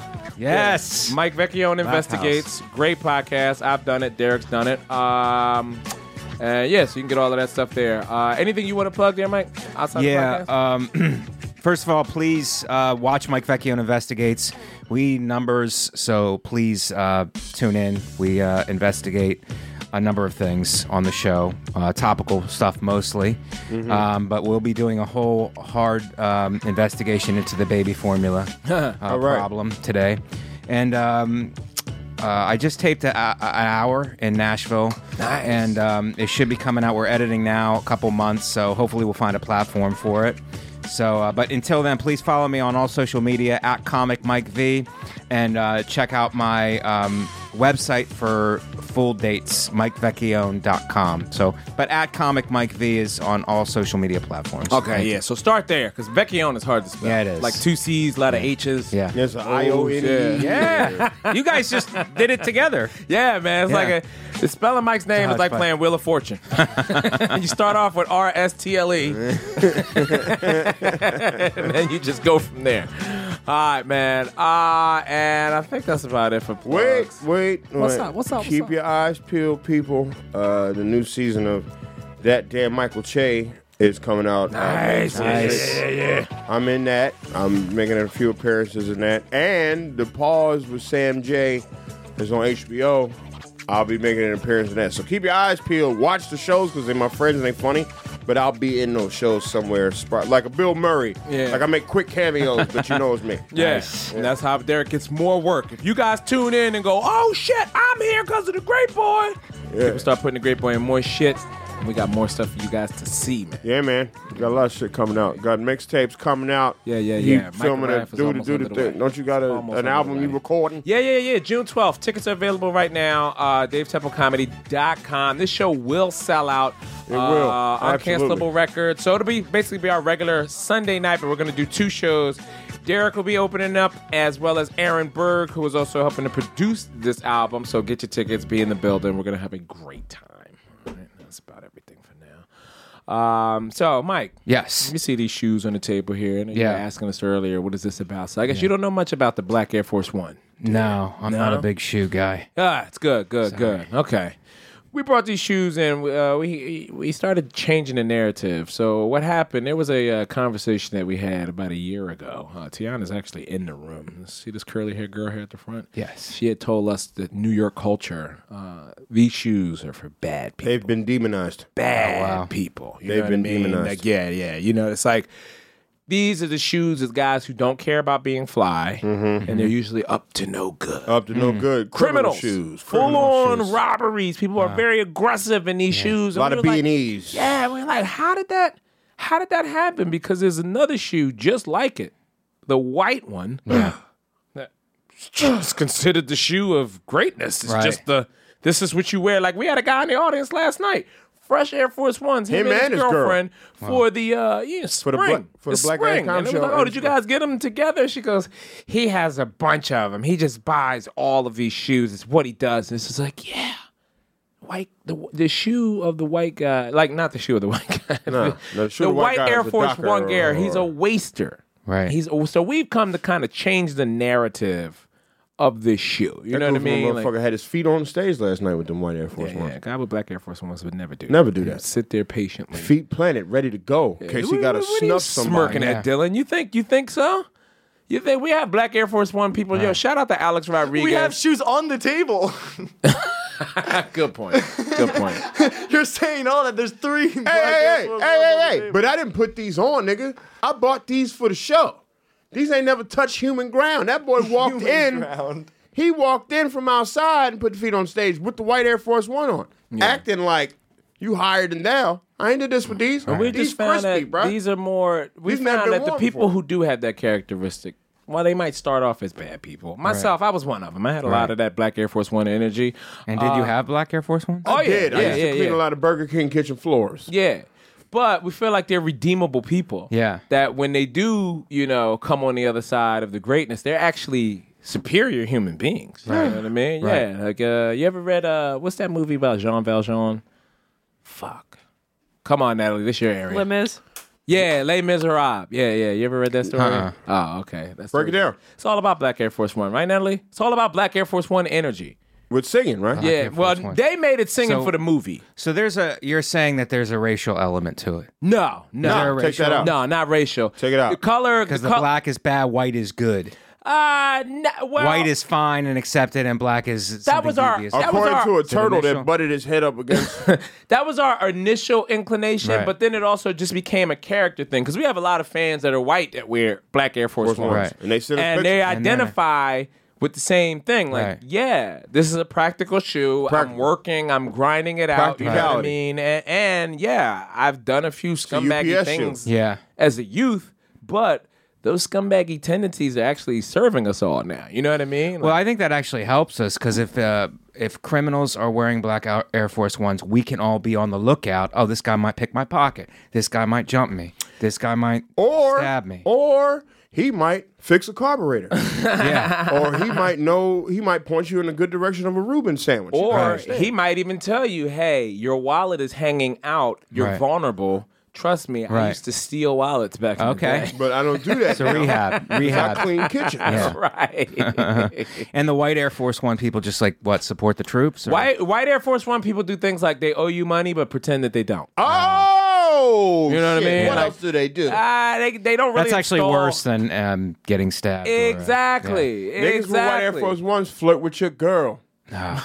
Yes. Mike Vecchione Laugh investigates. Great podcast. I've done it. Derek's done it. Um, uh, yes, you can get all of that stuff there. Uh, anything you want to plug there, Mike? Outside Yeah. the podcast? Um, first of all, please uh, watch Mike Vecchione Investigates. We numbers, so please uh, tune in. We uh, investigate a number of things on the show, uh, topical stuff mostly. Mm-hmm. Um, but we'll be doing a whole hard um, investigation into the baby formula uh, All right. problem today. And um, uh, I just taped a, a, an hour in Nashville. Nice. And um, it should be coming out. We're editing now, a couple months, so hopefully we'll find a platform for it. So, uh, but until then, please follow me on all social media at Comic Mike V, and uh, check out my um, website for full dates, mike vecchione dot com. So, but at Comic Mike V is on all social media platforms. Okay, Thank you. yeah. So start there, because Vecchione is hard to spell. Yeah, it is. Like two C's, a lot of H's. Yeah. There's an I O N E. shit. Yeah. You guys just did it together. Yeah, man. It's Yeah. like a, it's spelling Mike's name It's is like fun. playing Wheel of Fortune. You start off with R S T L E, and then you just go from there. All right, man. Uh, and I think that's about it for Wait, plugs. wait. What's wait. up? What's up? What's Keep up? your eyes peeled, people. Uh, the new season of That Damn Michael Che is coming out. uh, Nice. Nice. Yeah, yeah, yeah. I'm in that. I'm making a few appearances in that. And The Pause with Sam J is on H B O. I'll be making an appearance in that. So keep your eyes peeled. Watch the shows because they're my friends and they funny. But I'll be in those shows somewhere, spot- like a Bill Murray. Yeah. Like I make quick cameos, but you know it's me. Yes, and that's how Derek gets more work. If you guys tune in and go, "Oh shit, I'm here because of the Great Boy," Yeah. people start putting the Great Boy in more shit. And we got more stuff for you guys to see, man. Yeah, man. Got a lot of shit coming out. Got mixtapes coming out. Yeah, yeah, He yeah. Mike filming Raph it. is Do the almost do the under the thing. way. Don't you got a, Almost an under album the you way. recording? Yeah, yeah, yeah. June twelfth. Tickets are available right now. Uh, Dave Temple Comedy dot com. This show will sell out. It will. Uh, Absolutely. uncancelable record. So it'll be basically be our regular Sunday night, but we're going to do two shows. Derek will be opening up, as well as Aaron Berg, who is also helping to produce this album. So get your tickets. Be in the building. We're going to have a great time. All right, that's about everything for now. Um, so, Mike. Yes. Let me see these shoes on the table here. And you Yeah. were asking us earlier, what is this about? So I guess you don't know much about the Black Air Force One. No, I'm not No? a big shoe guy. Ah, it's good, good, good. Okay. We brought these shoes in. Uh, we we started changing the narrative. So what happened? There was a uh, conversation that we had about a year ago. Uh, Tiana's actually in the room. See this curly hair girl here at the front? Yes. She had told us that New York culture, uh, these shoes are for bad people. They've been demonized. Bad Oh, wow. people. You They've know what been I mean? demonized. Like, yeah, yeah. You know, it's like these are the shoes of guys who don't care about being fly, and they're usually up to no good. Up to no good. Criminal Criminals, shoes. full Criminal on shoes. robberies. People are very aggressive in these shoes. A lot And of we B were and like, E's. Yeah, we're like, how did that? How did that happen? Because there's another shoe just like it, the white one. Yeah. It's considered the shoe of greatness. It's Right. just the this is what you wear. Like we had a guy in the audience last night, fresh Air Force Ones. Him, Him and and his his girl. girlfriend for the uh, yeah spring. the Bla- for the It's Black spring. Ass And it was Show. like, oh, did you guys get them together? She goes, he has a bunch of them. He just buys all of these shoes. It's what he does. And it's just like, yeah. White the the shoe of the white guy, like not the shoe of the white guy. No, the shoe the of the white white guy Air is a Force Docker One gear. or- He's a waster. Right. He's so we've come to kind of change the narrative of this shoe. You That know what I goofy mean? Motherfucker had his feet on the stage last night with them white Air Force yeah, Ones. yeah, guy with black Air Force Ones would never do that. Never do He'd that. Sit there patiently. Feet planted, ready to go. In case he got to What are you snuff somebody. smirking Yeah. at Dylan. You think you think so? You think we have black Air Force One people? Yo, shout out to Alex Rodriguez. We have shoes on the table. Good point. Good point. You're saying all that. There's three. Hey, hey, hey, hey, hey, hey. But I didn't put these on, nigga. I bought these for the show. These ain't never touched human ground. That boy walked in. Ground. He walked in from outside and put the feet on stage with the white Air Force One on, acting like you hired than thou. I ain't did this with these. And we These just found crispy, that bro. these are more. We These never found been that the worn people before. who do have that characteristic, well, they might start off as bad people. Myself, I was one of them. I had a lot Right. of that black Air Force One energy. And did you have black Air Force Ones? Oh I yeah, did. yeah, I used yeah, to clean yeah. a lot of Burger King kitchen floors. Yeah. But we feel like they're redeemable people. Yeah. That when they do, you know, come on the other side of the greatness, they're actually superior human beings. You know what I mean? Right. Yeah. Like, uh, you ever read, uh, what's that movie about Jean Valjean? Fuck. Come on, Natalie. This your area. Les Mis. Yeah, Les Miserables. Yeah, yeah. You ever read that story? Uh-uh. Oh, okay. That's Break it down. It's all about Black Air Force One, right, Natalie? It's all about Black Air Force One energy. With singing, right? Yeah. Air Well, Force One. they made it singing So- for the movie. So there's a. You're saying that there's a racial element to it No, no. Is there a Take that out. No, not racial. Take it out. The color, because the, the col- black is bad, white is good. Uh, no, well, White is fine and accepted, and black is That was something our- devious. that was According our- to a Is it turtle initial? that butted his head up against. that was our initial inclination, Right. but then it also just became a character thing because we have a lot of fans that are white that wear black Air Force Force Ones, Ones. Right. And they send us and they pictures. And then- identify with the same thing. Like, Right. yeah, this is a practical shoe. I'm Practical. working. I'm grinding it out. You know what I Practicality. mean? And, and yeah, I've done a few U P scumbaggy S shoe. things Yeah. as a youth, but those scumbaggy tendencies are actually serving us all now. You know what I mean? Well, I think that actually helps us because if uh, if criminals are wearing black Air- Air Force Ones, we can all be on the lookout. Oh, this guy might pick my pocket. This guy might jump me. This guy might or stab me. Or he might fix a carburetor. yeah. Or he might know. He might point you in a good direction of a Reuben sandwich. Or Right. he might even tell you, hey, your wallet is hanging out. You're Right. vulnerable. Trust me, I Right. used to steal wallets back in Okay. the day. But I don't do that. So now. rehab, I rehab. clean kitchens. Yeah. Right. And the white Air Force One people just like what support the troops. Or? White, white Air Force One people do things like they owe you money but pretend that they don't. Oh, You know what I shit. mean? What Like- else do they do? Ah, they, they don't really That's actually install- worse than um, getting stabbed. or, uh, Exactly. Niggas with white Air Exactly. Force Ones flirt with your girl. yeah.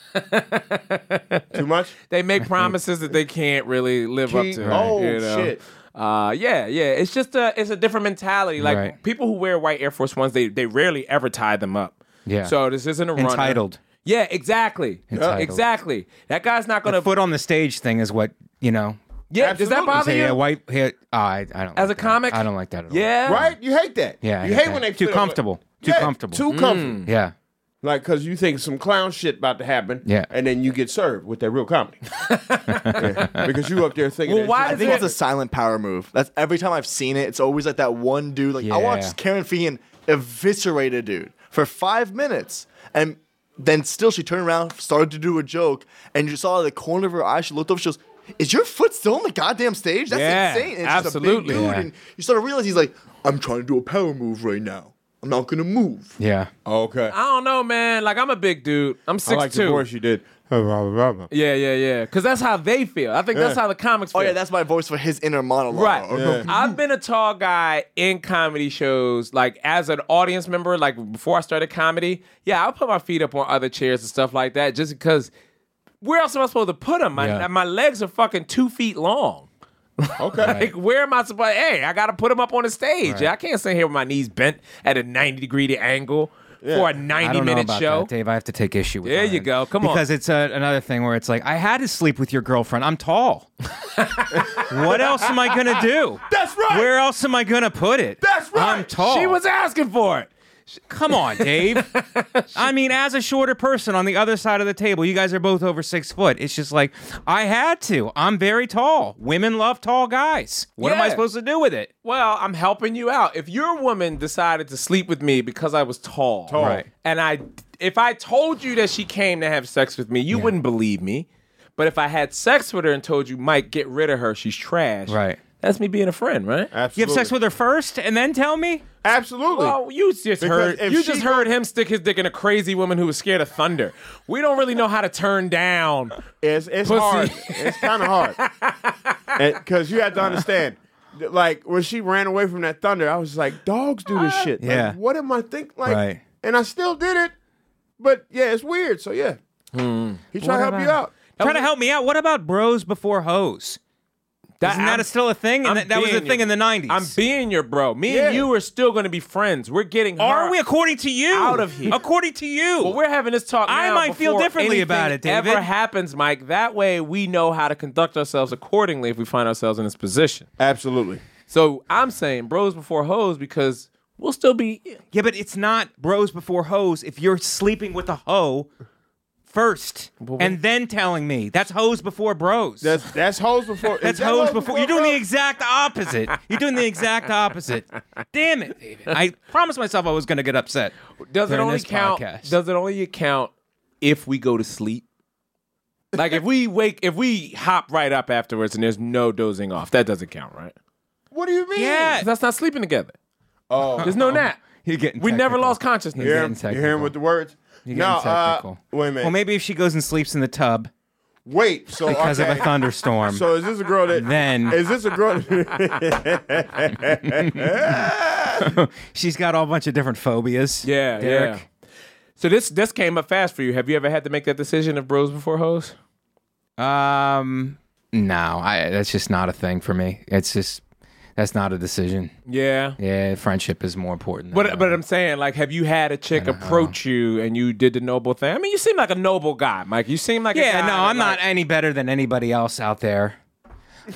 Too much? They make promises that they can't really live up Keep- to. oh, you know? shit. Uh, yeah, yeah. It's just a it's a different mentality. Like Right. people who wear white Air Force Ones, they they rarely ever tie them up. Yeah. So this isn't a runner. Entitled. Yeah, exactly. Entitled. Exactly. That guy's not The gonna. foot on the stage thing is what you know. yeah. Does that Absolutely. bother Say, you? yeah, white. Yeah, oh, I, I don't. As like a that. comic? I don't like that at all. Yeah. Right? You hate that. Yeah, I You hate hate that. when they Too flip- comfortable. Too Yeah, comfortable. Too comfortable. Yeah. Like, because you think some clown shit about to happen. Yeah. And then you get served with that real comedy. Yeah. Because you up there thinking. Well, that why shit- I think it's a silent power move. That's every time I've seen it. It's always like that one dude. Like I Yeah. watched Karen Feehan eviscerate a dude for five minutes, and then still she turned around, started to do a joke, and you saw the corner of her eye. She looked up. She goes, "Is your foot still on the goddamn stage? That's Yeah, insane." And it's absolutely. Just a big dude, Yeah. and you start to realize he's like, "I'm trying to do a power move right now. I'm not gonna move." Yeah. Okay. I don't know, man. Like I'm a big dude. I'm I six like the two. voice you did. Yeah, yeah, yeah. Because that's how they feel. I think that's Yeah. how the comics feel. Oh yeah, that's my voice for his inner monologue. Right. Yeah. I've been a tall guy in comedy shows, like as an audience member, like before I started comedy. Yeah, I'll put my feet up on other chairs and stuff like that just because where else am I supposed to put them? My, Yeah. my legs are fucking two feet long. Okay. Like, where am I supposed Hey, I got to put them up on the stage. I can't sit here with my knees bent at a ninety degree angle. Yeah. for a I don't know ninety-minute about show. that, Dave. I have to take issue with There that. you go. Come on. Because it's a, another thing where it's like, I had to sleep with your girlfriend. I'm tall. What else am I going to do? That's right. Where else am I going to put it? That's right. I'm tall. She was asking for it. Come on, Dave. I mean, as a shorter person on the other side of the table, you guys are both over six foot. It's just like, I had to. I'm very tall. Women love tall guys. What am I Yeah. supposed to do with it? Well, I'm helping you out. If your woman decided to sleep with me because I was tall, Tall. Right. and I, if I told you that she came to have sex with me, you wouldn't believe me. But if I had sex with her and told you, Mike, get rid of her, she's trash. Right. That's me being a friend, right? Absolutely. You have sex with her first and then tell me? Absolutely. Well, you just Because heard if you she just go- heard him stick his dick in a crazy woman who was scared of thunder. We don't really know how to turn down. It's it's Pussy. hard. It's kind of hard. Because you have to understand, that, like when she ran away from that thunder, I was like, dogs do this shit. Like, Yeah. what am I think? Like, Right. and I still did it. But yeah, it's weird. So yeah, he trying to help you out. Try to help me out. What about bros before hoes? Isn't that I'm- a still a thing? And I'm that, that was the being thing your- in the nineties. I'm being your bro. Me Yeah. and you are still going to be friends. We're getting Are her we? According to you. out of here. According to you. Well, we're having this talk I now might feel before differently about anything it, David. Ever happens, Mike? That way, we know how to conduct ourselves accordingly if we find ourselves in this position. Absolutely. So I'm saying bros before hoes because we'll still be. Yeah, but it's not bros before hoes if you're sleeping with a hoe first and then telling me. That's hoes before bros. That's that's hoes before. That's is that hoes before. You're doing bro? the exact opposite. You're doing the exact opposite. Damn it, David. I promised myself I was going to get upset. Does it during only this count? podcast. Does it only count if we go to sleep? Like if we wake, if we hop right up afterwards and there's no dozing off, that doesn't count, right? What do you mean? Yeah. 'Cause that's not sleeping together. Oh, There's no nap. You're getting We never technical. lost consciousness. you hear him? getting You hear him technical. with the words? You're no, getting uh, technical. wait a minute. Well, maybe if she goes and sleeps in the tub Wait. So because okay. of a thunderstorm. So is this a girl that? Then- is this a girl? She's got all a bunch of different phobias. Yeah, Derek. yeah. So this this came up fast for you. Have you ever had to make that decision of bros before hoes? Um, no, I, that's just not a thing for me. It's just that's not a decision. Yeah. Yeah, friendship is more important. Than But but I'm saying, like, have you had a chick approach you and you did the noble thing? I mean, you seem like a noble guy, Mike. You seem like a yeah, guy no, that, I'm like- not any better than anybody else out there. Um,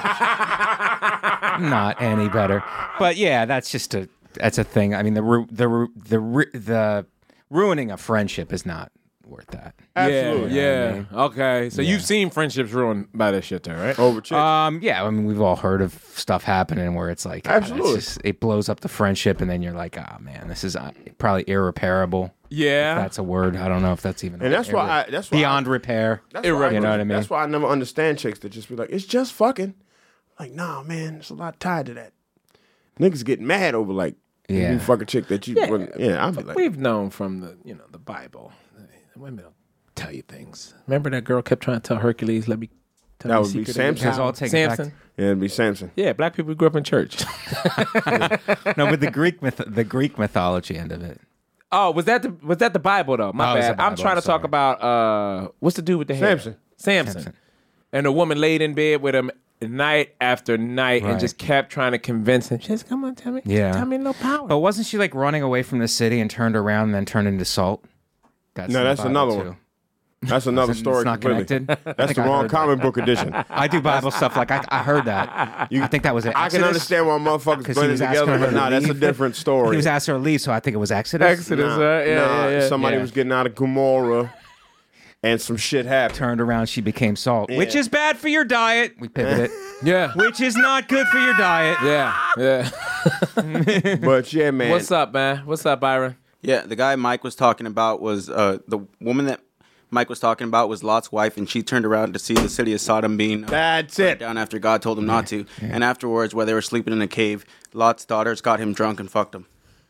I'm not any better. But yeah, that's just a that's a thing. I mean, the ru- the ru- the ru- the ruining a friendship is not worth that. Absolutely. Yeah, yeah. Okay, so you've seen friendships ruined by this shit, though, right? Over chicks. Um, yeah, I mean, we've all heard of stuff happening where it's like, ah, it's Absolutely. just, it blows up the friendship, and then you're like, oh man, this is uh, probably irreparable. Yeah. If that's a word. I don't know if that's even. And that's why I- that's why beyond I- repair. That's you why I know never- what I mean? That's why I never understand chicks that just be like, it's just fucking. Like, nah, man, there's a lot tied to that. Niggas get mad over like, Yeah. you fuck a chick that you, Yeah. yeah, yeah I'll be like, We've known from the you know the Bible, the women will tell you things. Remember that girl kept trying to tell Hercules, "Let me tell That you would a be secret of Samson. your It's all power." taken back Samson. yeah, it'd be Samson. Yeah, black people grew up in church. No, but the Greek myth, the Greek mythology end of it. Oh, was that the was that the Bible though? My Oh, it was bad. the I'm Bible, trying to I'm sorry. talk about uh, what's the dude with the hair? Samson. Samson. Samson. And the woman laid in bed with him night after night and Right. just kept trying to convince him. Just come on, tell me. Yeah. Tell me no power. But wasn't she like running away from the city and turned around and then turned into salt? That's No, in the that's Bible, another too. one. That's another It's story not completely. connected? I That's think the I wrong heard that. comic book edition. I do Bible stuff like I, I heard that. I think that was it. I can understand why motherfuckers 'Cause he blend it was asking together, her but to nah, that's a leave. different story. He was asking her to leave, so I think it was Exodus. Exodus, Nah, uh, yeah, nah, yeah, yeah. somebody Yeah. was getting out of Gomorrah, and some shit happened. Turned around, she became salt, which is bad for your diet. We pivoted. Yeah. Which is not good for your diet. Yeah. Yeah. But yeah, man. What's up, man? What's up, Byron? Yeah, the guy Mike was talking about was uh, the woman that Mike was talking about was Lot's wife, and she turned around to see the city of Sodom being uh, That's it. down after God told him not to. And afterwards, while they were sleeping in a cave, Lot's daughters got him drunk and fucked him.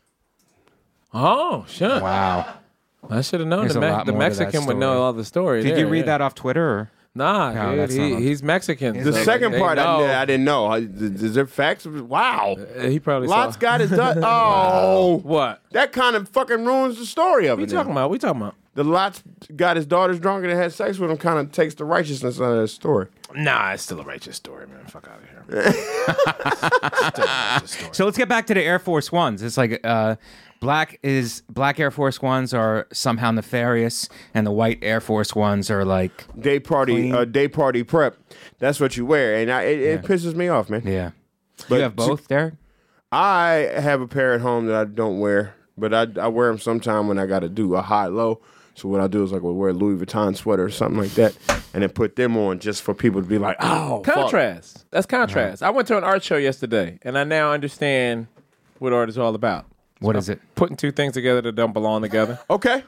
Oh, shit. Wow. I should have known. There's The, a Me- lot the more to that Mexican would know story. all the story. Did there, you read yeah. that off Twitter? Or? Nah, No, dude, that's he, not- he's Mexican. The so second they part, I, know. I didn't know. I, is there facts? Wow. Uh, He probably Lot's saw. got his. Du- oh, What? that kind of fucking ruins the story of What it. you talking now. about? We talking about? The Lot's got his daughters drunk and had sex with him. Kind of takes the righteousness out of the story. Nah, it's still a righteous story, man. Fuck out of here. Still a righteous story. So let's get back to the Air Force Ones. It's like uh, black is black Air Force Ones are somehow nefarious, and the white Air Force Ones are like Day party, clean. uh, day party prep. That's what you wear, and I, it, it Yeah. pisses me off, man. yeah. But you have both, Derek? I have a pair at home that I don't wear, but I, I wear them sometime when I got to do a high low. So what I do is like we'll wear a Louis Vuitton sweater or something like that, and then put them on just for people to be like, oh, fuck. Contrast. That's contrast. I went to an art show yesterday, and I now understand what art is all about. What is it? Putting two things together that don't belong together. Okay.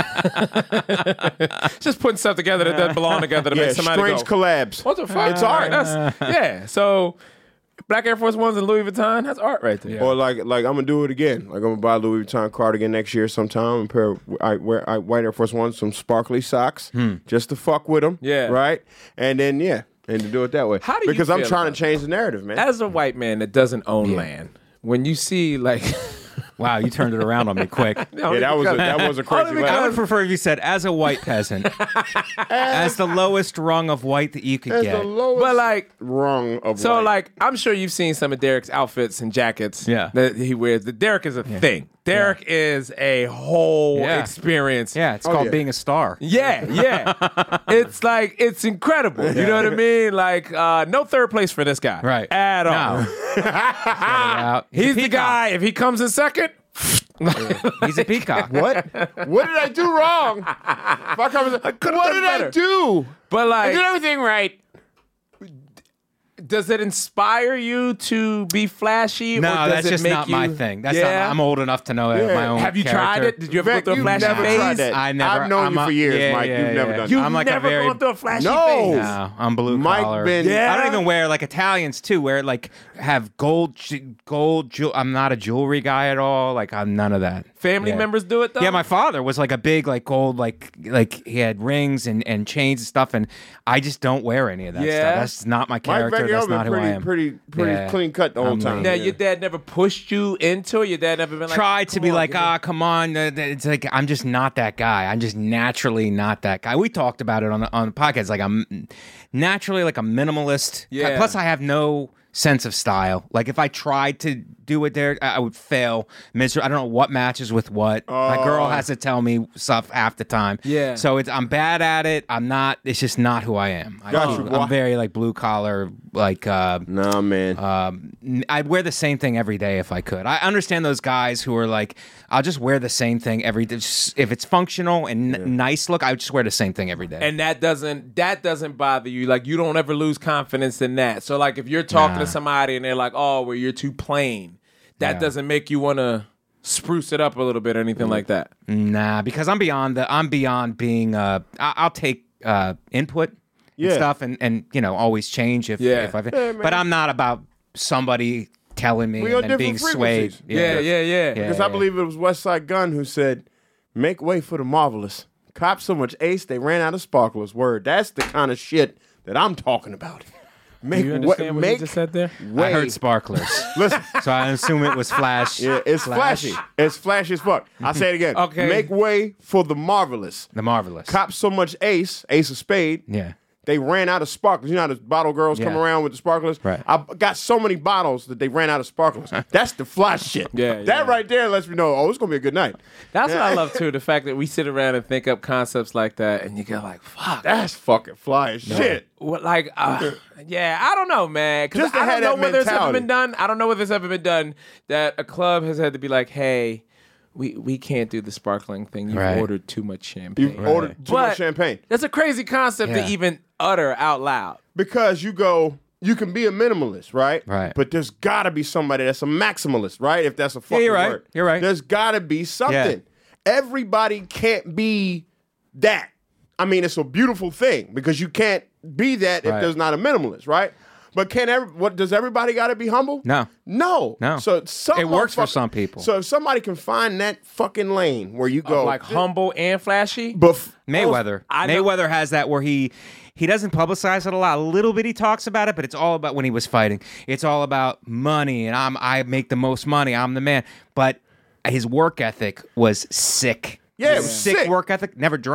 Just putting stuff together that doesn't belong together to Yeah, make somebody strange go, collabs. what the fuck? It's art. That's, yeah. So, Black Air Force Ones and Louis Vuitton, that's art right there. Or like, like I'm gonna do it again. Like I'm gonna buy a Louis Vuitton cardigan next year sometime. And pair, of, I wear I, white Air Force Ones, some sparkly socks, just to fuck with them. Yeah. Right. And then yeah, and to do it that way. How do you Because I'm feel trying about to change the narrative, man. As a white man that doesn't own land, when you see like, Wow, you turned it around on me quick. yeah, that was a, that was a crazy. Only I laugh. would prefer if you said, as a white peasant, as the lowest rung of white that you could That's get. the lowest but like, rung of so white. like, I'm sure you've seen some of Derek's outfits and jackets. Yeah. That he wears. The Derek is a thing. Derek is a whole Yeah. experience. Yeah, it's Oh, called yeah. being a star. Yeah, yeah. It's like, it's incredible. You know what I mean? Like, uh, no third place for this guy. Right. At all. No. Out. He's a the peacock. guy, if he comes in second, He's a peacock. what? What did I do wrong? Fuck, I was, what did done I better. do? but I like, did everything right. does it inspire you to be flashy? No, or does that's it just make not you, my thing. That's yeah? not, I'm old enough to know Yeah. my own Have you tried character. it? Did you ever Vic, go through a you've flashy never phase? tried that. I never. I've known I'm you a- for years, yeah, Mike. yeah, You've never yeah. done You've that. I'm like never a very gone through a flashy No. phase. No, I'm blue Mike collar. been- Yeah. I don't even wear like Italians too, where like have gold, ju- gold. Ju- I'm not a jewelry guy at all. Like I'm none of that. Family Yeah. members do it though? Yeah, my father was like a big like gold like like he had rings and, and chains and stuff, and I just don't wear any of that Yeah. stuff. That's not my Mike character. Vecchio That's been not who pretty, I am. pretty, pretty Yeah. clean cut the whole I'm time. Now, like- your dad never pushed you into it? Your dad never been like, Tried to "Come be on, like, give me-" ah, come on. Uh, It's like I'm just not that guy. I'm just naturally not that guy. We talked about it on the, on the podcast. Like I'm naturally like a minimalist. Yeah. Plus, I have no sense of style. Like if I tried to do it there, I I would fail. Miser- I don't know what matches with what. My girl has to tell me stuff half the time. Yeah. So it's I'm bad at it. I'm not. It's just not who I am. I, Got you, boy. I'm very like blue collar. Like. Uh, Nah, man. um, n- I'd wear the same thing every day if I could. I understand those guys who are like, I'll just wear the same thing every day. Just- If it's functional and n- nice look, I would just wear the same thing every day. And that doesn't that doesn't bother you. Like you don't ever lose confidence in that. So like if you're talking Nah. to somebody and they're like, "Oh, well, you're too plain," that Yeah. doesn't make you want to spruce it up a little bit or anything like that. nah, because I'm beyond the. I'm beyond being. Uh, I- I'll take uh, input Yeah. and stuff, and, and you know always change if Yeah. if I. Yeah, man. but I'm not about somebody telling me We on and then being different swayed. frequencies. Yeah, yeah, yeah. Because I believe it was West Side Gun who said, "Make way for the marvelous." Cops so much ace they ran out of sparklers. Word. That's the kind of shit that I'm talking about. Make Do you wa- understand what make you just said there? way. I heard sparklers, Listen, so I assume it was flash. yeah, it's flashy. It's flashy as fuck. I say it again. Okay. Make way for the marvelous. The marvelous. Cops so much ace, ace of spade. Yeah. They ran out of sparklers. You know how the bottle girls come Yeah. around with the sparklers? Right. I got so many bottles that they ran out of sparklers. That's the fly shit. Yeah, That yeah. right there lets me know, oh, it's going to be a good night. That's what I love too. The fact that we sit around and think up concepts like that, and you go like, "Fuck." That's fucking fly as shit. What, like, uh, yeah, I don't know, man. Because Just to I have don't know that whether it's ever mentality. been done. I don't know whether it's ever been done that a club has had to be like, "Hey, we we can't do the sparkling thing. You've Right. ordered too much champagne." You ordered too But much champagne. That's a crazy concept Yeah. to even utter out loud. Because you go, you can be a minimalist, right? Right. But there's got to be somebody that's a maximalist, right? If that's a fucking you're right. word. You're right. There's got to be something. Everybody can't be that. I mean, it's a beautiful thing because you can't be that if Right. there's not a minimalist, right? But can every, what does everybody got to be humble? No. No. No. So some It works for motherfucker- some people. So if somebody can find that fucking lane where you go Of like humble and flashy. bef- Mayweather. I know- Mayweather has that where he he doesn't publicize it a lot. A little bit he talks about it, but it's all about when he was fighting. It's all about money and I'm I make the most money. I'm the man. But his work ethic was sick. Yeah, it was sick, sick. work ethic. Never drank.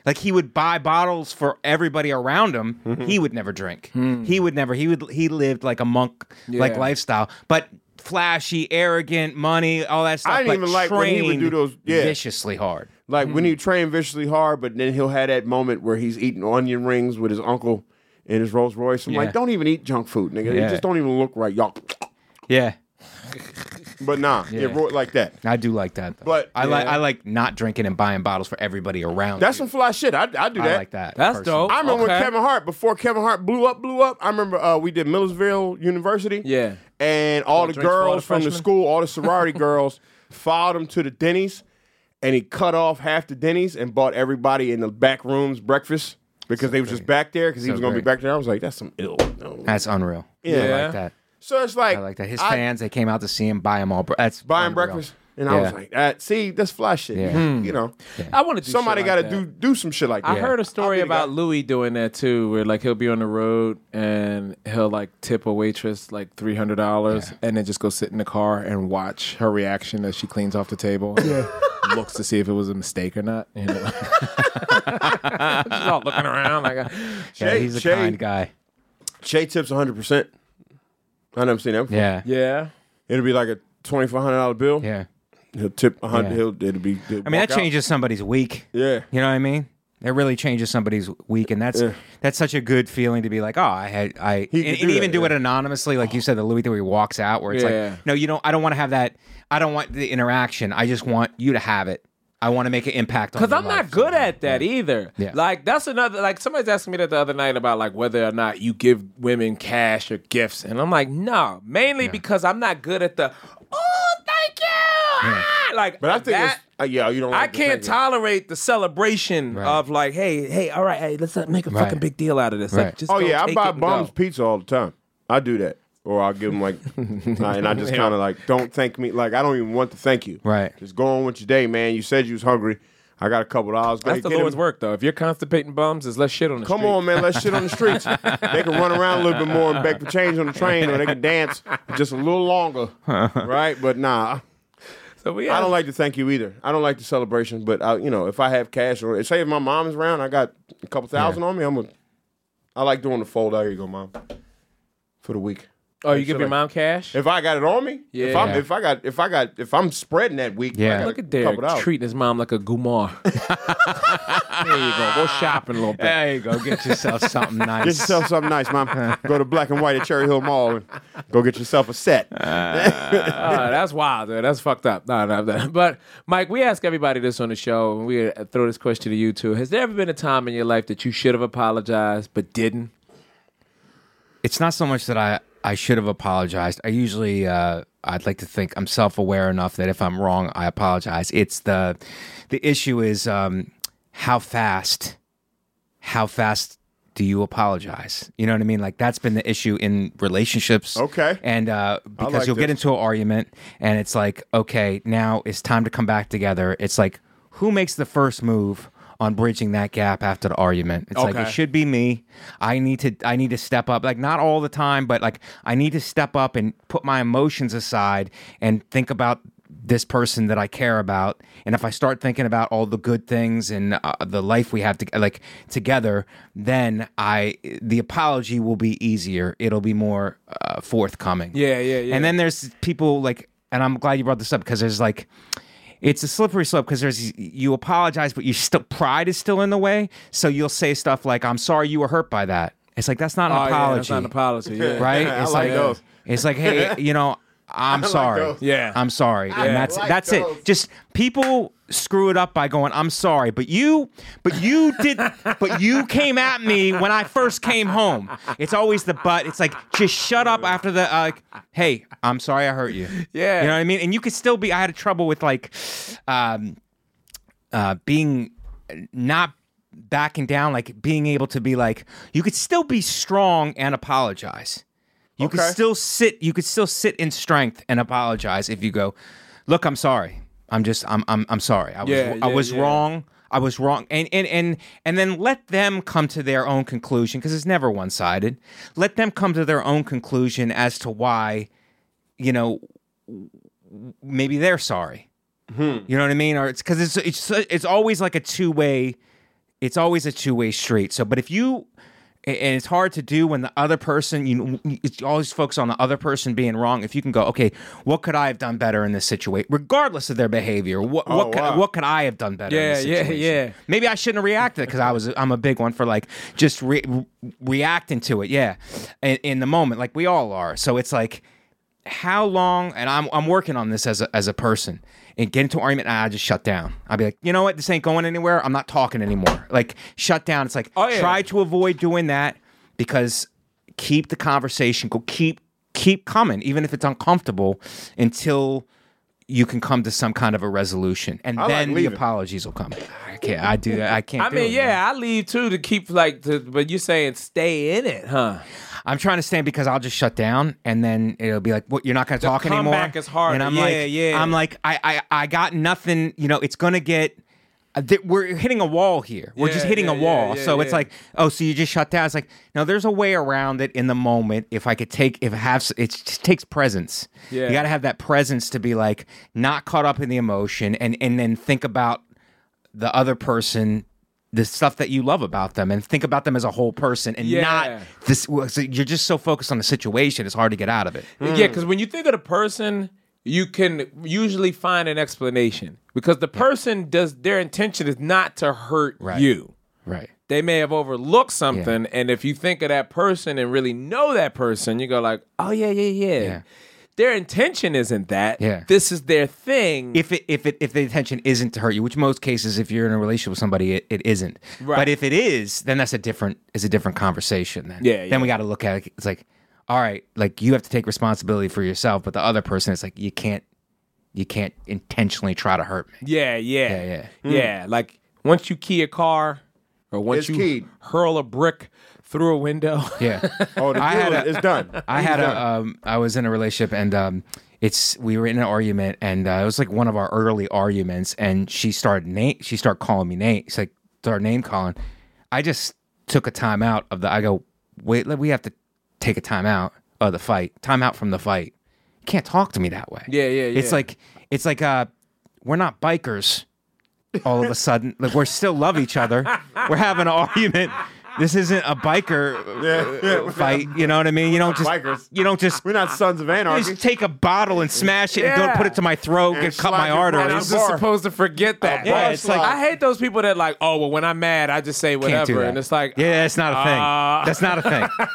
Like he would buy bottles for everybody around him. Mm-hmm. He would never drink. Hmm. He would never. He would. He lived like a monk like Yeah. lifestyle, but flashy, arrogant, money, all that stuff. I didn't but even like when he would trained do those- yeah. viciously hard. Like Mm. when he trained viciously hard, but then he'll have that moment where he's eating onion rings with his uncle in his Rolls Royce. I'm Yeah. like, don't even eat junk food, nigga. Yeah. It just don't even look right, y'all. Yeah, But nah, yeah, Yeah. ro- like that. I do like that. Though. But- I like yeah. I like not drinking and buying bottles for everybody around. That's you. some fly shit. I, I do I that. like that. That's personally. dope. I remember Okay. when Kevin Hart, before Kevin Hart blew up, blew up. I remember uh, we did Millersville University. Yeah. And all the drinks for all girls the from the freshmen? school, all the sorority girls, followed him to the Denny's, and he cut off half the Denny's and bought everybody in the back rooms breakfast because they was just back there because he So was going to be great. back there. I was like, that's some ill. No. That's unreal. Yeah. I like that. So it's like I like that. His I- fans, they came out to see him, buy him all. Br- that's buying unreal. breakfast, and I was Yeah. like, that. See, that's fly shit. Yeah. Hmm. You know, I want to do somebody shit got to like do that. do some shit like that. I heard a I'll story be the about guy. Louis doing that too, where like he'll be on the road and he'll like tip a waitress like three hundred dollars, and then just go sit in the car and watch her reaction as she cleans off the table. Yeah, looks to see if it was a mistake or not. You know, she's all looking around like, Yeah, Shay- he's a Shay- kind guy. Shay tips one hundred percent. I never seen that before. Yeah. yeah. It'll be like a twenty-five hundred dollar bill. Yeah. He'll tip a hundred. Yeah. He'll it'll be. he'll I mean, walk that out. changes somebody's week. Yeah. You know what I mean? It really changes somebody's week, and that's Yeah. that's such a good feeling to be like, oh, I had I He and, could and do even that, do it yeah. anonymously, like you said, the Louis thing where he walks out, where it's Yeah. like, no, you don't. I don't want to have that. I don't want the interaction. I just want you to have it. I want to make an impact on. Because your I'm not life. good at that either. Yeah. Like that's another. Like somebody's asking me that the other night about like whether or not you give women cash or gifts, and I'm like, no, mainly because I'm not good at the. Oh, thank you. Ah! Like, But I think that, it's, uh, yeah, you don't. I Like the can't thank you. tolerate the celebration Right. of like, hey, hey, all right, hey, let's not make a Right. fucking big deal out of this. Right. Like, just Oh go yeah, I take buy it and bums go. pizza all the time. I do that, or I'll give them like, and I just kind of like, don't thank me. Like I don't even want to thank you. Right. Just go on with your day, man. You said you was hungry. I got a couple dollars. Go That's ahead, the get 'em. Lord's work, though. If you're constipating bums, there's less shit on the Come street. on, man. Let's shit on the streets. They can run around a little bit more and beg for change on the train, or they can dance just a little longer, right? But nah, So we I have- don't like to thank you either. I don't like the celebration, but I, you know, if I have cash or say if my mom is around, I got a couple thousand on me. I'm a, I like doing the fold out. Here you go, mom, for the week. Oh, you Like, give so your like- mom cash? If I got it on me, if I'm Yeah. if I got if I got if I'm spreading that week, Yeah. I got Look at a Derek couple dollars. treating his mom like a gumar. There you go. Go shopping a little bit. There you go. Get yourself something nice. Get yourself something nice, mom. Go to Black and White at Cherry Hill Mall and go get yourself a set. Oh, that's wild, dude. That's fucked up. No, no, no. But Mike, we ask everybody this on the show, and we uh, throw this question to you too. Has there ever been a time in your life that you should have apologized but didn't? It's not so much that I, I should have apologized. I usually, uh, I'd like to think I'm self-aware enough that if I'm wrong, I apologize. It's the, the issue is um, how fast, how fast do you apologize? You know what I mean? Like that's been the issue in relationships. Okay. And uh, because like you'll get this. into an argument and it's like, okay, now it's time to come back together. It's like, who makes the first move on bridging that gap after the argument? It's like Okay. it should be me. I need to I need to step up. Like not all the time, but like I need to step up and put my emotions aside and think about this person that I care about. And if I start thinking about all the good things and uh, the life we have to like together, then I the apology will be easier. It'll be more uh, forthcoming. Yeah, yeah, yeah. And then there's people like, and I'm glad you brought this up because there's like, it's a slippery slope because there's you apologize, but you still pride is still in the way. So you'll say stuff like, "I'm sorry you were hurt by that." It's like that's not an Oh, apology, yeah, that's not an apology. Yeah. right? I It's like those. it's like, hey, you know, I'm like sorry. those. Yeah. I'm sorry, and that's like that's those. it. Just people screw it up by going, "I'm sorry," but you, but you did, but you came at me when I first came home. It's always the but. It's like just shut up after the uh, like, hey, I'm sorry I hurt you. Yeah. You know what I mean? And you could still be. I had trouble with like, um, uh, being not backing down, like being able to be like, you could still be strong and apologize. You could Okay. still sit. You could still sit in strength and apologize if you go, look, I'm sorry. I'm just. I'm. I'm. I'm sorry. I was. Yeah, I yeah, was yeah. wrong. I was wrong. And and and and then let them come to their own conclusion because it's never one sided. Let them come to their own conclusion as to why, you know, maybe they're sorry. You know what I mean? Or it's because it's it's it's always like a two way it's always a two way street. So, but if you, and it's hard to do when the other person, you know, it's always focus on the other person being wrong. If you can go, okay, what could I have done better in this situation, regardless of their behavior? What Oh, what could, wow. what could I have done better? in Yeah, this yeah, situation? yeah. Maybe I shouldn't have reacted because I was I'm a big one for like just re- reacting to it. Yeah, in, in the moment, like we all are. So it's like, how long? And I'm I'm working on this as a as a person. And get into an argument, and I just shut down. I'll be like, you know what? This ain't going anywhere. I'm not talking anymore. Like, shut down. It's like, Oh, yeah. try to avoid doing that because keep the conversation, go keep keep coming, even if it's uncomfortable, until you can come to some kind of a resolution, and I like then the leaving. apologies will come. I can't. I do that. I can't. I do mean, it, yeah, man. I leave too to keep like, to, but you're saying stay in it, huh? I'm trying to stand because I'll just shut down, and then it'll be like, "What? You're not going to The talk anymore." comeback is harder. And I'm Yeah, like, yeah. I'm like, I, I, I got nothing. You know, it's going to get. uh, th- We're hitting a wall here. We're just Yeah, hitting yeah, a wall. yeah, yeah, so it's yeah. like, oh, so you just shut down. It's like, no, there's a way around it in the moment. If I could take, if it has, it just takes presence. Yeah. You got to have that presence to be like not caught up in the emotion, and and then think about the other person, the stuff that you love about them, and think about them as a whole person, and Yeah. not this. So you're just so focused on the situation; it's hard to get out of it. Yeah, because when you think of the person, you can usually find an explanation because the person does their intention is not to hurt Right. you. Right. They may have overlooked something, and if you think of that person and really know that person, you go like, "Oh yeah, yeah, yeah." Yeah. Their intention isn't that. Yeah. This is their thing. If it if it if the intention isn't to hurt you, which most cases, if you're in a relationship with somebody, it, it isn't. Right. But if it is, then that's a different is a different conversation. Then Yeah, Then yeah. we got to look at it. It's like, all right, like you have to take responsibility for yourself, but the other person, it's like you can't you can't intentionally try to hurt me. yeah, yeah, Yeah, yeah. yeah. Like once you key a car, or once It's you keyed. hurl a brick through a window. Yeah. Oh, the I deal had a- is done. I He's had done. a um I was in a relationship and um it's we were in an argument and uh, it was like one of our early arguments and she started name she started calling me name she's like started name calling. I just took a time out of the I go, wait, we have to take a time out of the fight. Time out from the fight. You can't talk to me that way. Yeah, yeah, yeah. It's like it's like uh we're not bikers all of a sudden. Like we're still love each other. We're having an argument. This isn't a biker uh, fight. You know what I mean? You don't just Bikers. you don't just We're not sons of anarchy. just take a bottle and smash it and Yeah. go put it to my throat and, And cut slide my your arteries. And I'm Bar. just supposed to forget that. Yeah, it's like- I hate those people that like, oh, well, when I'm mad, I just say Can't whatever, do that. and it's like, yeah, that's not a thing. uh, that's not a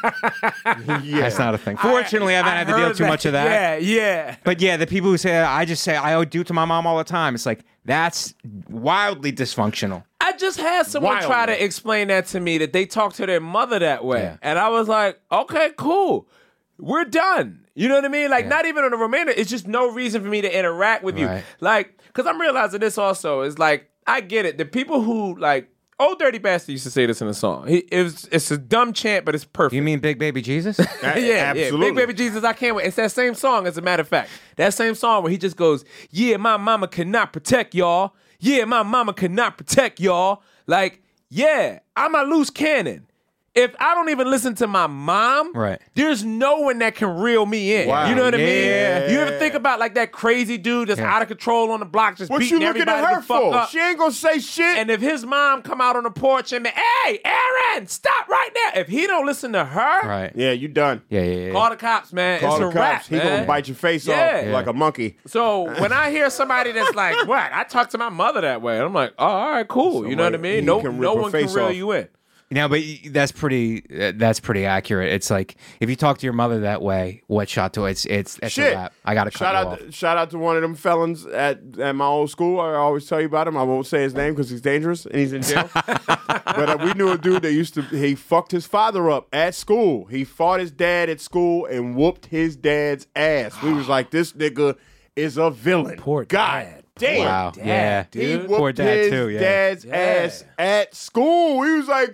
thing. yeah. That's not a thing. Fortunately, I, haven't had to deal heard too much of that. Yeah, yeah. But yeah, the people who say I just say I do it to my mom all the time. It's like that's wildly dysfunctional. I just had someone Wild. try to explain that to me that they talk to their mother that way, Yeah. and I was like, okay, cool, we're done. You know what I mean? Like, Yeah. not even on a romantic. It's just no reason for me to interact with you. Right. Like, because I'm realizing this also is like, I get it. The people who like, Old Dirty Bastard used to say this in a song. He, it was, it's a dumb chant, but it's perfect. You mean Big Baby Jesus? yeah, yeah, Big Baby Jesus, I can't wait. It's that same song, as a matter of fact. That same song where he just goes, yeah, my mama cannot protect y'all. Yeah, my mama cannot protect y'all. Like, yeah, I'm a loose cannon. If I don't even listen to my mom, Right. there's no one that can reel me in. Wow. You know what I Yeah. mean? You ever think about like that crazy dude that's Yeah. out of control on the block, just What beating you looking everybody at her the fuck for? up? She ain't gonna say shit. And if his mom come out on the porch and be, hey, Aaron, stop right now. If he don't listen to her, Right. yeah, you done. Yeah, yeah, yeah. call the cops, man. Call it's the a cops. wrap, He man. gonna bite your face Yeah. off like a monkey. So when I hear somebody that's like, "What?" I talk to my mother that way. I'm like, "Oh, all right, cool." you know what I Somebody- mean? he No, can no rip her one can face reel off. you in. No, but y- that's pretty. Uh, that's pretty accurate. It's like if you talk to your mother that way, what shot to it's it's it's Shit. a wrap. I gotta cut Shout you out, off. to, shout out to one of them felons at, at my old school. I always tell you about him. I won't say his name because he's dangerous and he's in jail. But uh, we knew a dude that used to. He fucked his father up at school. He fought his dad at school and whooped his dad's ass. We was like, this nigga is a villain. Poor God dad. damn. Wow. Dad, yeah. dude. He Poor whooped dad his too, yeah. dad's Yeah. ass at school. He was like,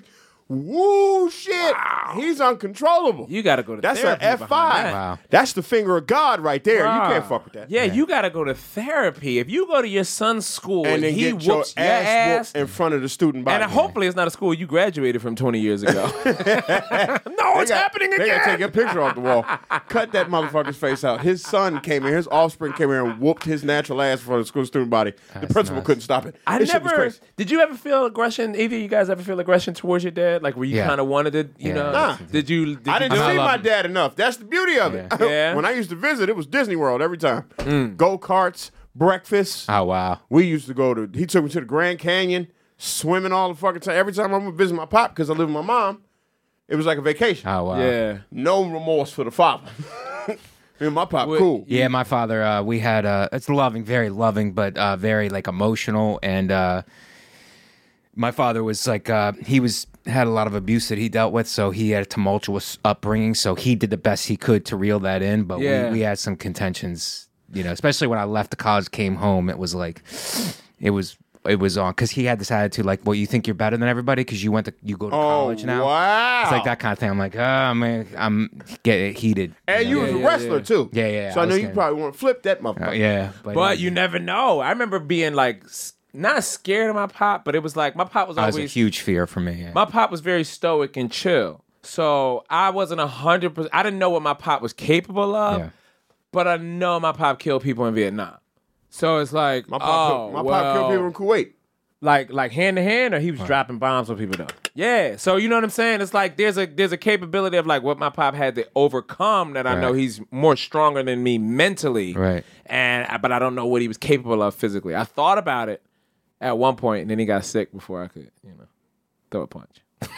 Woo shit. He's uncontrollable. You got to go to That's therapy an F behind five. that. Wow. That's the finger of God right there. Bruh. You can't fuck with that. Yeah, you got to go to therapy. If you go to your son's school And and, then he get your whoops ass, your ass, whooped in front of the student body. and hopefully it's not a school you graduated from twenty years ago. no, They it's got- happening They again. gotta take your picture off the wall. Cut that motherfucker's face out. His son came here, his offspring came here and whooped his natural ass in front of the school student body. the That's principal nuts. couldn't stop it. I This shit was never. crazy. Did you ever feel aggression? Either of you guys ever feel aggression towards your dad? Like where you Yeah. kind of wanted to, you Yeah. know? Nah. Did you? Did I you didn't do see it? my dad enough. That's the beauty of it. Yeah. Yeah. When I used to visit, it was Disney World every time. Mm. Go karts, breakfast. Oh wow. We used to go to. He took me to the Grand Canyon, swimming all the fucking time. Every time I would visit my pop because I live with my mom, it was like a vacation. Oh wow. Yeah. No remorse for the father. Me and my pop, What- cool. Yeah, my father. Uh, we had. Uh, it's loving, very loving, but uh, very like emotional. And uh, my father was like, uh, he was had a lot of abuse that he dealt with, so he had a tumultuous upbringing. So he did the best he could to reel that in. But Yeah. we, we had some contentions, you know, especially when I left the college, came home. It was like, it was. It was on because he had this attitude like, well, you think you're better than everybody because you went to you go to Oh, college now. wow. It's like that kind of thing. I'm like, oh man, I'm getting heated. And you know? was Yeah, a yeah, wrestler yeah. too. Yeah, yeah, So I, I know was you getting- probably want to flip that motherfucker. Uh, yeah, but, But you never know. I remember being like s- not scared of my pop, but it was like my pop was that was always a huge fear for me. Yeah. my pop was very stoic and chill. So I wasn't a hundred percent. I didn't know what my pop was capable of, Yeah. but I know my pop killed people in Vietnam. So it's like, My pop, oh, killed, my well, pop killed people in Kuwait. like like hand to hand, or he was dropping bombs on people though. Yeah, so you know what I'm saying? It's like there's a there's a capability of like what my pop had to overcome that I know Right. he's more stronger than me mentally, Right. And but I don't know what he was capable of physically. I thought about it at one point, and then he got sick before I could, you know, throw a punch.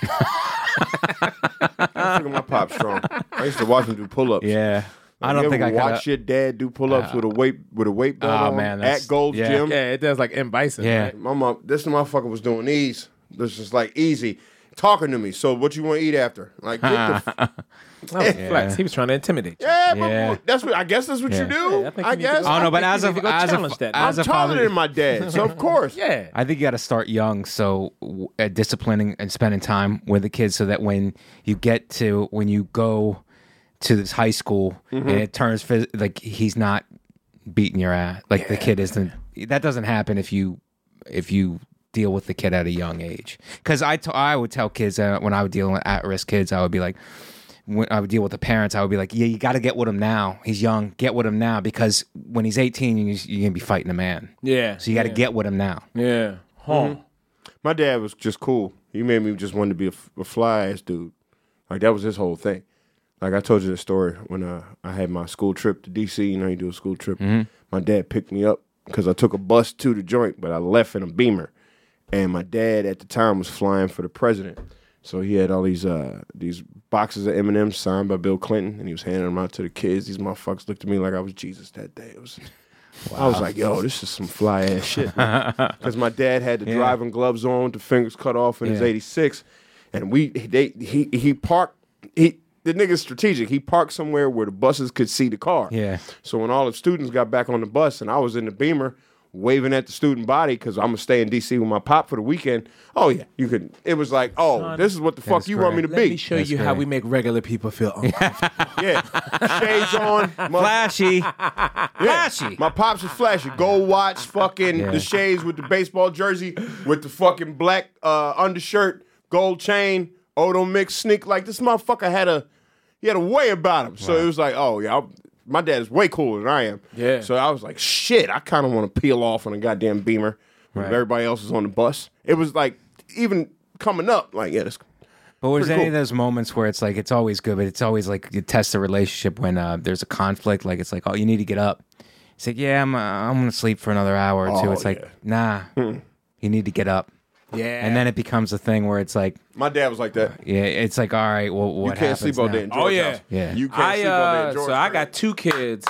I think my pop strong. I used to watch him do pull-ups. Yeah. I You don't ever think I could. watch your dad do pull-ups with a weight with a weight belt Oh, on man, that's- at Gold's yeah. Gym. Yeah, it does like M Bison. Yeah. right? My mom, this motherfucker was doing these. This is like easy, talking to me. So what you want to eat after? Like, get the f- That was flex. He was trying to intimidate you. yeah, but Yeah. that's what I guess that's what Yeah. you do. Yeah, I think I you need to guess. go- Oh no, but I think as you a need to go as challenge a that. as I'm a taller father, than my dad, so of course. Yeah. I think you got to start young, so w- uh, disciplining and spending time with the kids, so that when you get to when you go to this high school Mm-hmm. and it turns phys- like he's not beating your ass, like the kid isn't. That doesn't happen if you if you deal with the kid at a young age. Because I t- I would tell kids uh, when I would deal with at risk kids, I would be like. When I would deal with the parents, I would be like, "Yeah, you got to get with him now. He's young. Get with him now because when he's eighteen, you- you're gonna be fighting a man. Yeah. So you got to yeah. get with him now." Yeah. Huh. My dad was just cool. He made me just want to be a, f- a fly ass dude. Like that was his whole thing. Like I told you the story when uh, I had my school trip to D C. You know, you do a school trip. My dad picked me up because I took a bus to the joint, but I left in a Beamer. And my dad at the time was flying for the president, so he had all these uh, these boxes of M and M's signed by Bill Clinton, and he was handing them out to the kids. These motherfuckers looked at me like I was Jesus that day. It was. I was like, yo, this is some fly ass shit. Because my dad had the Yeah. driving gloves on, with the fingers cut off in his Yeah. eighty-six. And we they he he parked he the nigga's strategic. He parked somewhere where the buses could see the car. Yeah. So when all the students got back on the bus and I was in the Beamer waving at the student body because I'm gonna stay in D C with my pop for the weekend. Oh yeah, you could. It was like, oh, this is what the fuck That's you want me great. to Let be. me show That's you how great. we make regular people feel uncomfortable. Yeah, shades on, mother- Flashy. Yeah. Flashy. My pops was flashy. Gold watch, fucking Yeah. the shades with the baseball jersey, with the fucking black uh, undershirt, gold chain, Odo mix sneak. Like this motherfucker had a, he had a way about him. So it was like, oh yeah, I'm- my dad is way cooler than I am. Yeah. So I was like, shit, I kind of want to peel off on a goddamn Beamer when Right. everybody else was on the bus. It was like even coming up, like yeah, this. But was Pretty any cool. of those moments where it's like it's always good, but it's always like you test the relationship when uh, there's a conflict? Like it's like, oh, you need to get up. It's like, yeah, I'm uh, I'm gonna sleep for another hour or two. Oh, it's like, yeah. nah, you need to get up. Yeah. And then it becomes a thing where it's like, My dad was like that. yeah, it's like, all right, well, what You can't happens sleep all now? day in George Oh, yeah. house. Yeah. You can't I sleep all day uh, in George. so I got two kids,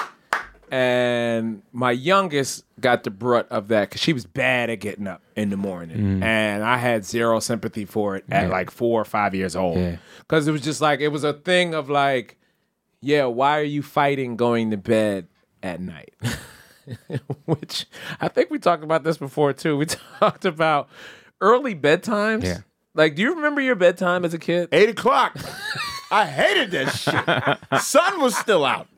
and my youngest got the brunt of that because she was bad at getting up in the morning, and I had zero sympathy for it at Yeah. like four or five years old Yeah. because it was just like it was a thing of like, yeah, why are you fighting going to bed at night? Which I think we talked about this before too. We talked about early bedtimes. Yeah. Like, do you remember your bedtime as a kid? Eight o'clock. I hated that shit. Sun was still out.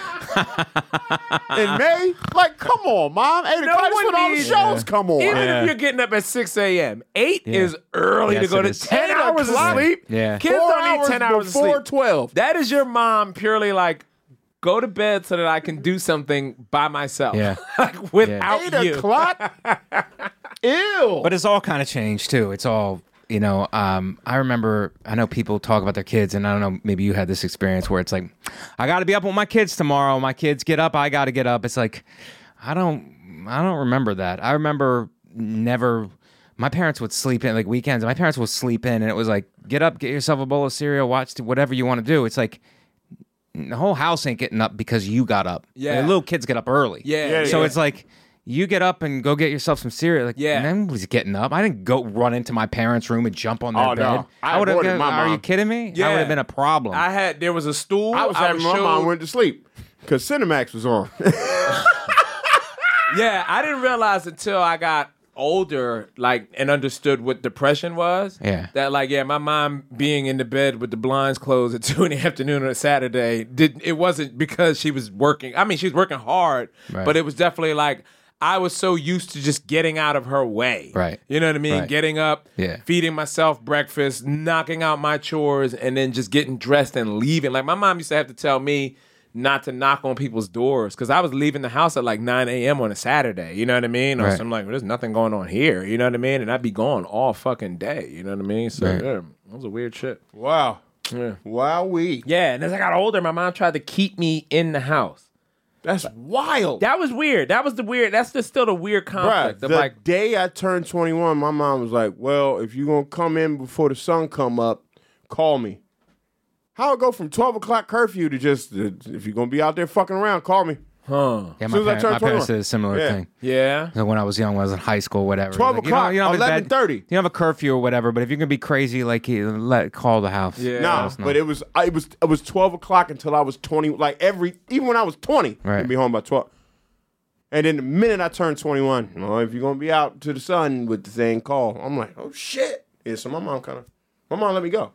In May, like, come on, mom. Eight No o'clock is one when all the needs- shows come on. Even Yeah. if you're getting up at six a.m., eight Yeah. is early Yes, to go it to is. ten Eight hours of o'clock. sleep. Yeah. Kids Four don't need hours ten hours of before sleep. twelve. That is your mom purely like, go to bed so that I can do something by myself. Yeah. Like, without Eight you. o'clock? Ew. But it's all kind of changed too. It's all, you know, um, I remember, I know people talk about their kids, and I don't know, maybe you had this experience where it's like, I got to be up with my kids tomorrow. My kids get up, I got to get up. It's like, I don't, I don't remember that. I remember never, my parents would sleep in, like weekends, my parents would sleep in, and it was like, get up, get yourself a bowl of cereal, watch whatever you want to do. It's like, the whole house ain't getting up because you got up. Yeah. The little kids get up early. Yeah, Yeah, So yeah. it's like, you get up and go get yourself some cereal. Like, Yeah. nobody's getting up. I didn't go run into my parents' room and jump on their Oh, no. bed. I would've avoided been- my Are you mom. kidding me? That Yeah. would have been a problem. I had, there was a stool. I was having my showed- mom went to sleep because Cinemax was on. Yeah, I didn't realize until I got older, like, and understood what depression was. Yeah. That, like, yeah, my mom being in the bed with the blinds closed at two in the afternoon on a Saturday, did it wasn't because she was working. I mean, she was working hard, Right. but it was definitely like, I was so used to just getting out of her way. Right. You know what I mean? Right. Getting up, Yeah. feeding myself breakfast, knocking out my chores, and then just getting dressed and leaving. Like, my mom used to have to tell me not to knock on people's doors because I was leaving the house at like nine a.m. on a Saturday. You know what I mean? Or Right. so I'm like, well, there's nothing going on here. You know what I mean? And I'd be gone all fucking day. You know what I mean? So, Right. yeah, that was a weird shit. Wow. Yeah. Wow, we. Yeah, and as I got older, my mom tried to keep me in the house. That's wild. That was weird. That was the weird. That's just still the weird Bruh, conflict. the of like, day I turned twenty-one, my mom was like, well, if you're going to come in before the sun come up, call me. How it go from twelve o'clock curfew to just, uh, if you're going to be out there fucking around, call me. huh? yeah, as my, soon as I par- turned my parents twenty-one. did a similar Yeah. thing. Yeah. So when I was young, when I was in high school, whatever. twelve Like, you o'clock, don't- you don't have a bed- eleven thirty. You don't have a curfew or whatever, but if you're going to be crazy, like, you let call the house. Yeah. Let Nah, us know. but it was I- it was it was twelve o'clock until I was twenty. Like every even when I was twenty, Right. I'd be home by twelve. And then the minute I turned twenty-one, well, if you're gonna be out to the sun with the thing, call. I'm like, oh shit. Yeah, so my mom kind of, my mom let me go.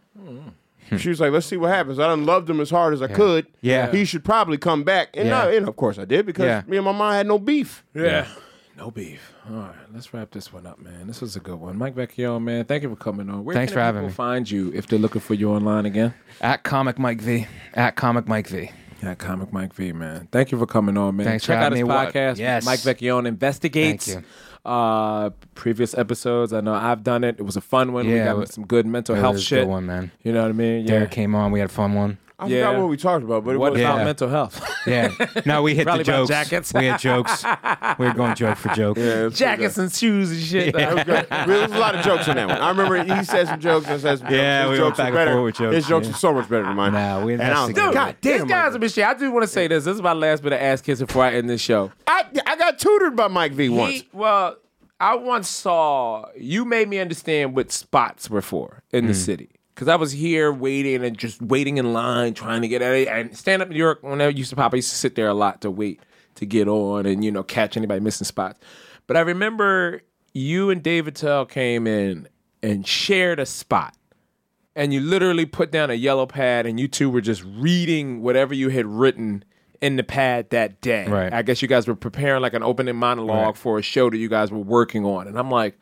She was like, let's see what happens. I done loved him as hard as I could. Yeah. he should probably come back. And, Yeah. no, and of course I did because Yeah. me and my mom had no beef. Yeah. No beef. All right, let's wrap this one up, man. This was a good one. Mike Vecchione, man, thank you for coming on. Where Thanks can for having people me. find you if they're looking for you online again? At Comic Mike V. At Comic Mike V. Yeah, Comic Mike V, man. Thank you for coming on, man. Thanks for Check out having his me. What- podcast, Yes. Mike Vecchione Investigates. Thank Uh, previous episodes, I know I've done it. It was a fun one. we Yeah, got it- some good mental It health was a shit. good one, man. You know what I mean? Yeah. Derek came on. We had a fun one. I Yeah. forgot what we talked about, but it What was about Yeah. mental health? Yeah. No, we hit Probably the about jokes. jackets. We had jokes. We were going joke for joke. Yeah, it was Jackets and shoes and shit. That was good. There was a lot of jokes in that one. I remember he said some jokes. I said some jokes. Yeah, His we jokes went back were and better. forth with jokes, His jokes yeah. were so much better than mine. Nah, we And I was investigated. like, God These damn, guys Mike. have been shit. I do want to say this. This is my last bit of ass kissing before I end this show. I, I got tutored by Mike V once. He, well, I once saw you made me understand what spots were for in the city. Because I was here waiting and just waiting in line, trying to get at it. And stand up in New York, whenever I used to pop, I used to sit there a lot to wait to get on and, you know, catch anybody missing spots. But I remember you and David Tell came in and shared a spot. And you literally put down a yellow pad and you two were just reading whatever you had written in the pad that day. Right. I guess you guys were preparing like an opening monologue Right. for a show that you guys were working on. And I'm like,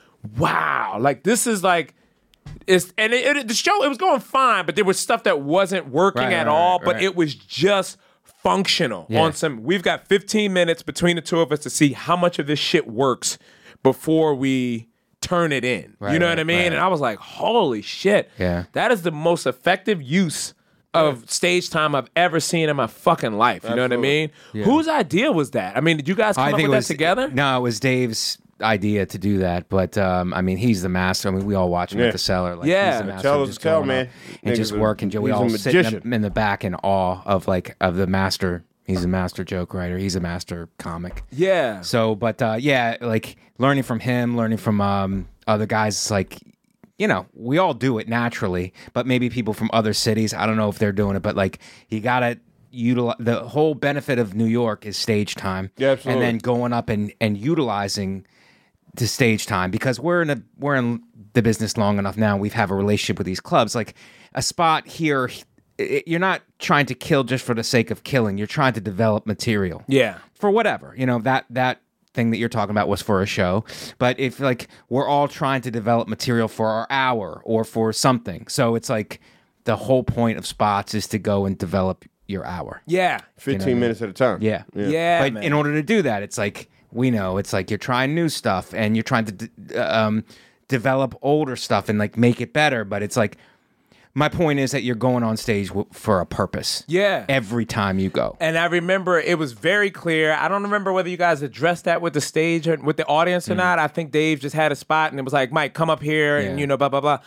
wow, like this is like, it's and it, it, the show, it was going fine, but there was stuff that wasn't working Right, at right, all, right, but right. it was just functional Yeah. on some, we've got fifteen minutes between the two of us to see how much of this shit works before we turn it in. you Right, know what I right, mean? right. And I was like, holy shit. Yeah. That is the most effective use of stage time I've ever seen in my fucking life. You know what I mean? Yeah. Whose idea was that? I mean, did you guys come I up think with it was that together? No, it was Dave's idea to do that. But um, I mean, he's the master. I mean, we all watch him Yeah. at the cellar. Like, Yeah. he's the master Tell of us just to tell, going man. up and just Nigga's a- working. We he's a all sit in magician. the, in the back in awe of like of the master. He's a master joke writer. He's a master comic. Yeah. So, but uh, yeah, like learning from him, learning from um, other guys, it's like, you know, we all do it naturally, but maybe people from other cities, I don't know if they're doing it, but like you gotta utilize the whole benefit of New York is stage time. Yeah, absolutely. And then going up and, and utilizing to stage time because we're in a we're in the business long enough now. We've have a relationship with these clubs. Like a spot here, it, you're not trying to kill just for the sake of killing. You're trying to develop material. Yeah. For whatever, you know, that that thing that you're talking about was for a show. But if like we're all trying to develop material for our hour or for something, so it's like the whole point of spots is to go and develop your hour. Yeah. fifteen You know, minutes at a time. Yeah. Yeah. Yeah, But man. in order to do that, it's like we know it's like you're trying new stuff and you're trying to d- um, develop older stuff and like make it better. But it's like my point is that you're going on stage w- for a purpose. Yeah. Every time you go. And I remember it was very clear. I don't remember whether you guys addressed that with the stage or with the audience or Mm. not. I think Dave just had a spot and it was like, Mike, come up here and, Yeah. you know, blah, blah, blah.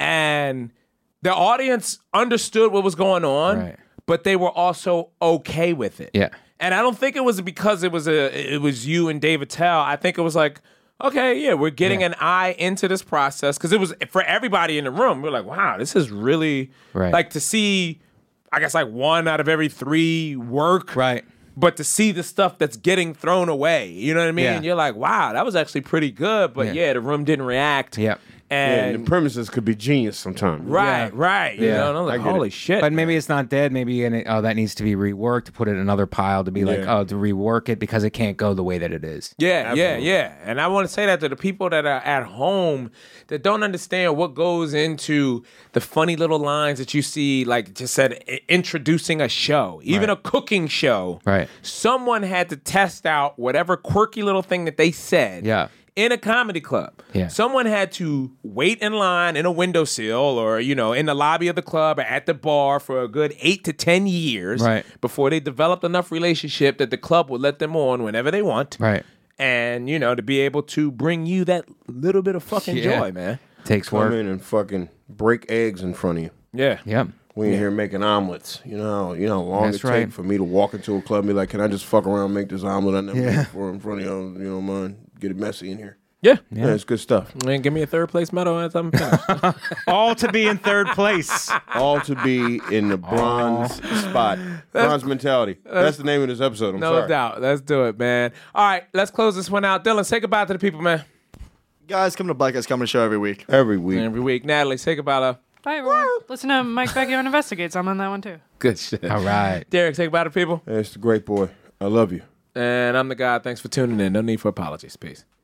And the audience understood what was going on, Right. but they were also okay with it. Yeah. And I don't think it was because it was a it was you and Dave Attell. I think it was like, okay, yeah, we're getting Yeah. an eye into this process because it was for everybody in the room. We're like, wow, this is really Right. like to see. I guess like one out of every three work, Right. But to see the stuff that's getting thrown away, you know what I mean? Yeah. And you're like, wow, that was actually pretty good. But Yeah. yeah, the room didn't react. Yep. Yeah, And, and the premises could be genius sometimes. right, Yeah. right. You Yeah. know, and I'm like, I get holy it. shit. But maybe it's not dead. Maybe in it, oh, that needs to be reworked to put it in another pile to be like, Yeah. oh, to rework it because it can't go the way that it is. Yeah, yeah, Absolutely. yeah. And I want to say that to the people that are at home that don't understand what goes into the funny little lines that you see, like just said, i- introducing a show, even Right. a cooking show. Right. Someone had to test out whatever quirky little thing that they said. Yeah. In a comedy club. Yeah. Someone had to wait in line in a windowsill or, you know, in the lobby of the club or at the bar for a good eight to ten years Right. before they developed enough relationship that the club would let them on whenever they want. Right. And, you know, to be able to bring you that little bit of fucking Yeah. joy, man. Takes Come work. in and fucking break eggs in front of you. Yeah. Yep. We in here making omelets. You know, you know how long That's it take right. for me to walk into a club and be like, "Can I just fuck around and make this omelet I never made before in front of you? You know, mind? Get it messy in here." Yeah. Yeah, it's good stuff. And give me a third place medal as I'm finished. All to be in third place. All to be in the bronze spot. Bronze mentality. That's the name of this episode. I'm no sorry. doubt. Let's do it, man. All right, let's close this one out. Dylan, say goodbye to the people, man. Guys, come to Black Guys Comedy Show every week. Every week. Every week. Natalie, say goodbye to. Bye, everyone. Listen to Mike Vecchio Investigates. I'm on that one, too. Good shit. All right. Derek, say goodbye to people. Hey, it's the great boy. I love you. And I'm the guy. Thanks for tuning in. No need for apologies. Peace.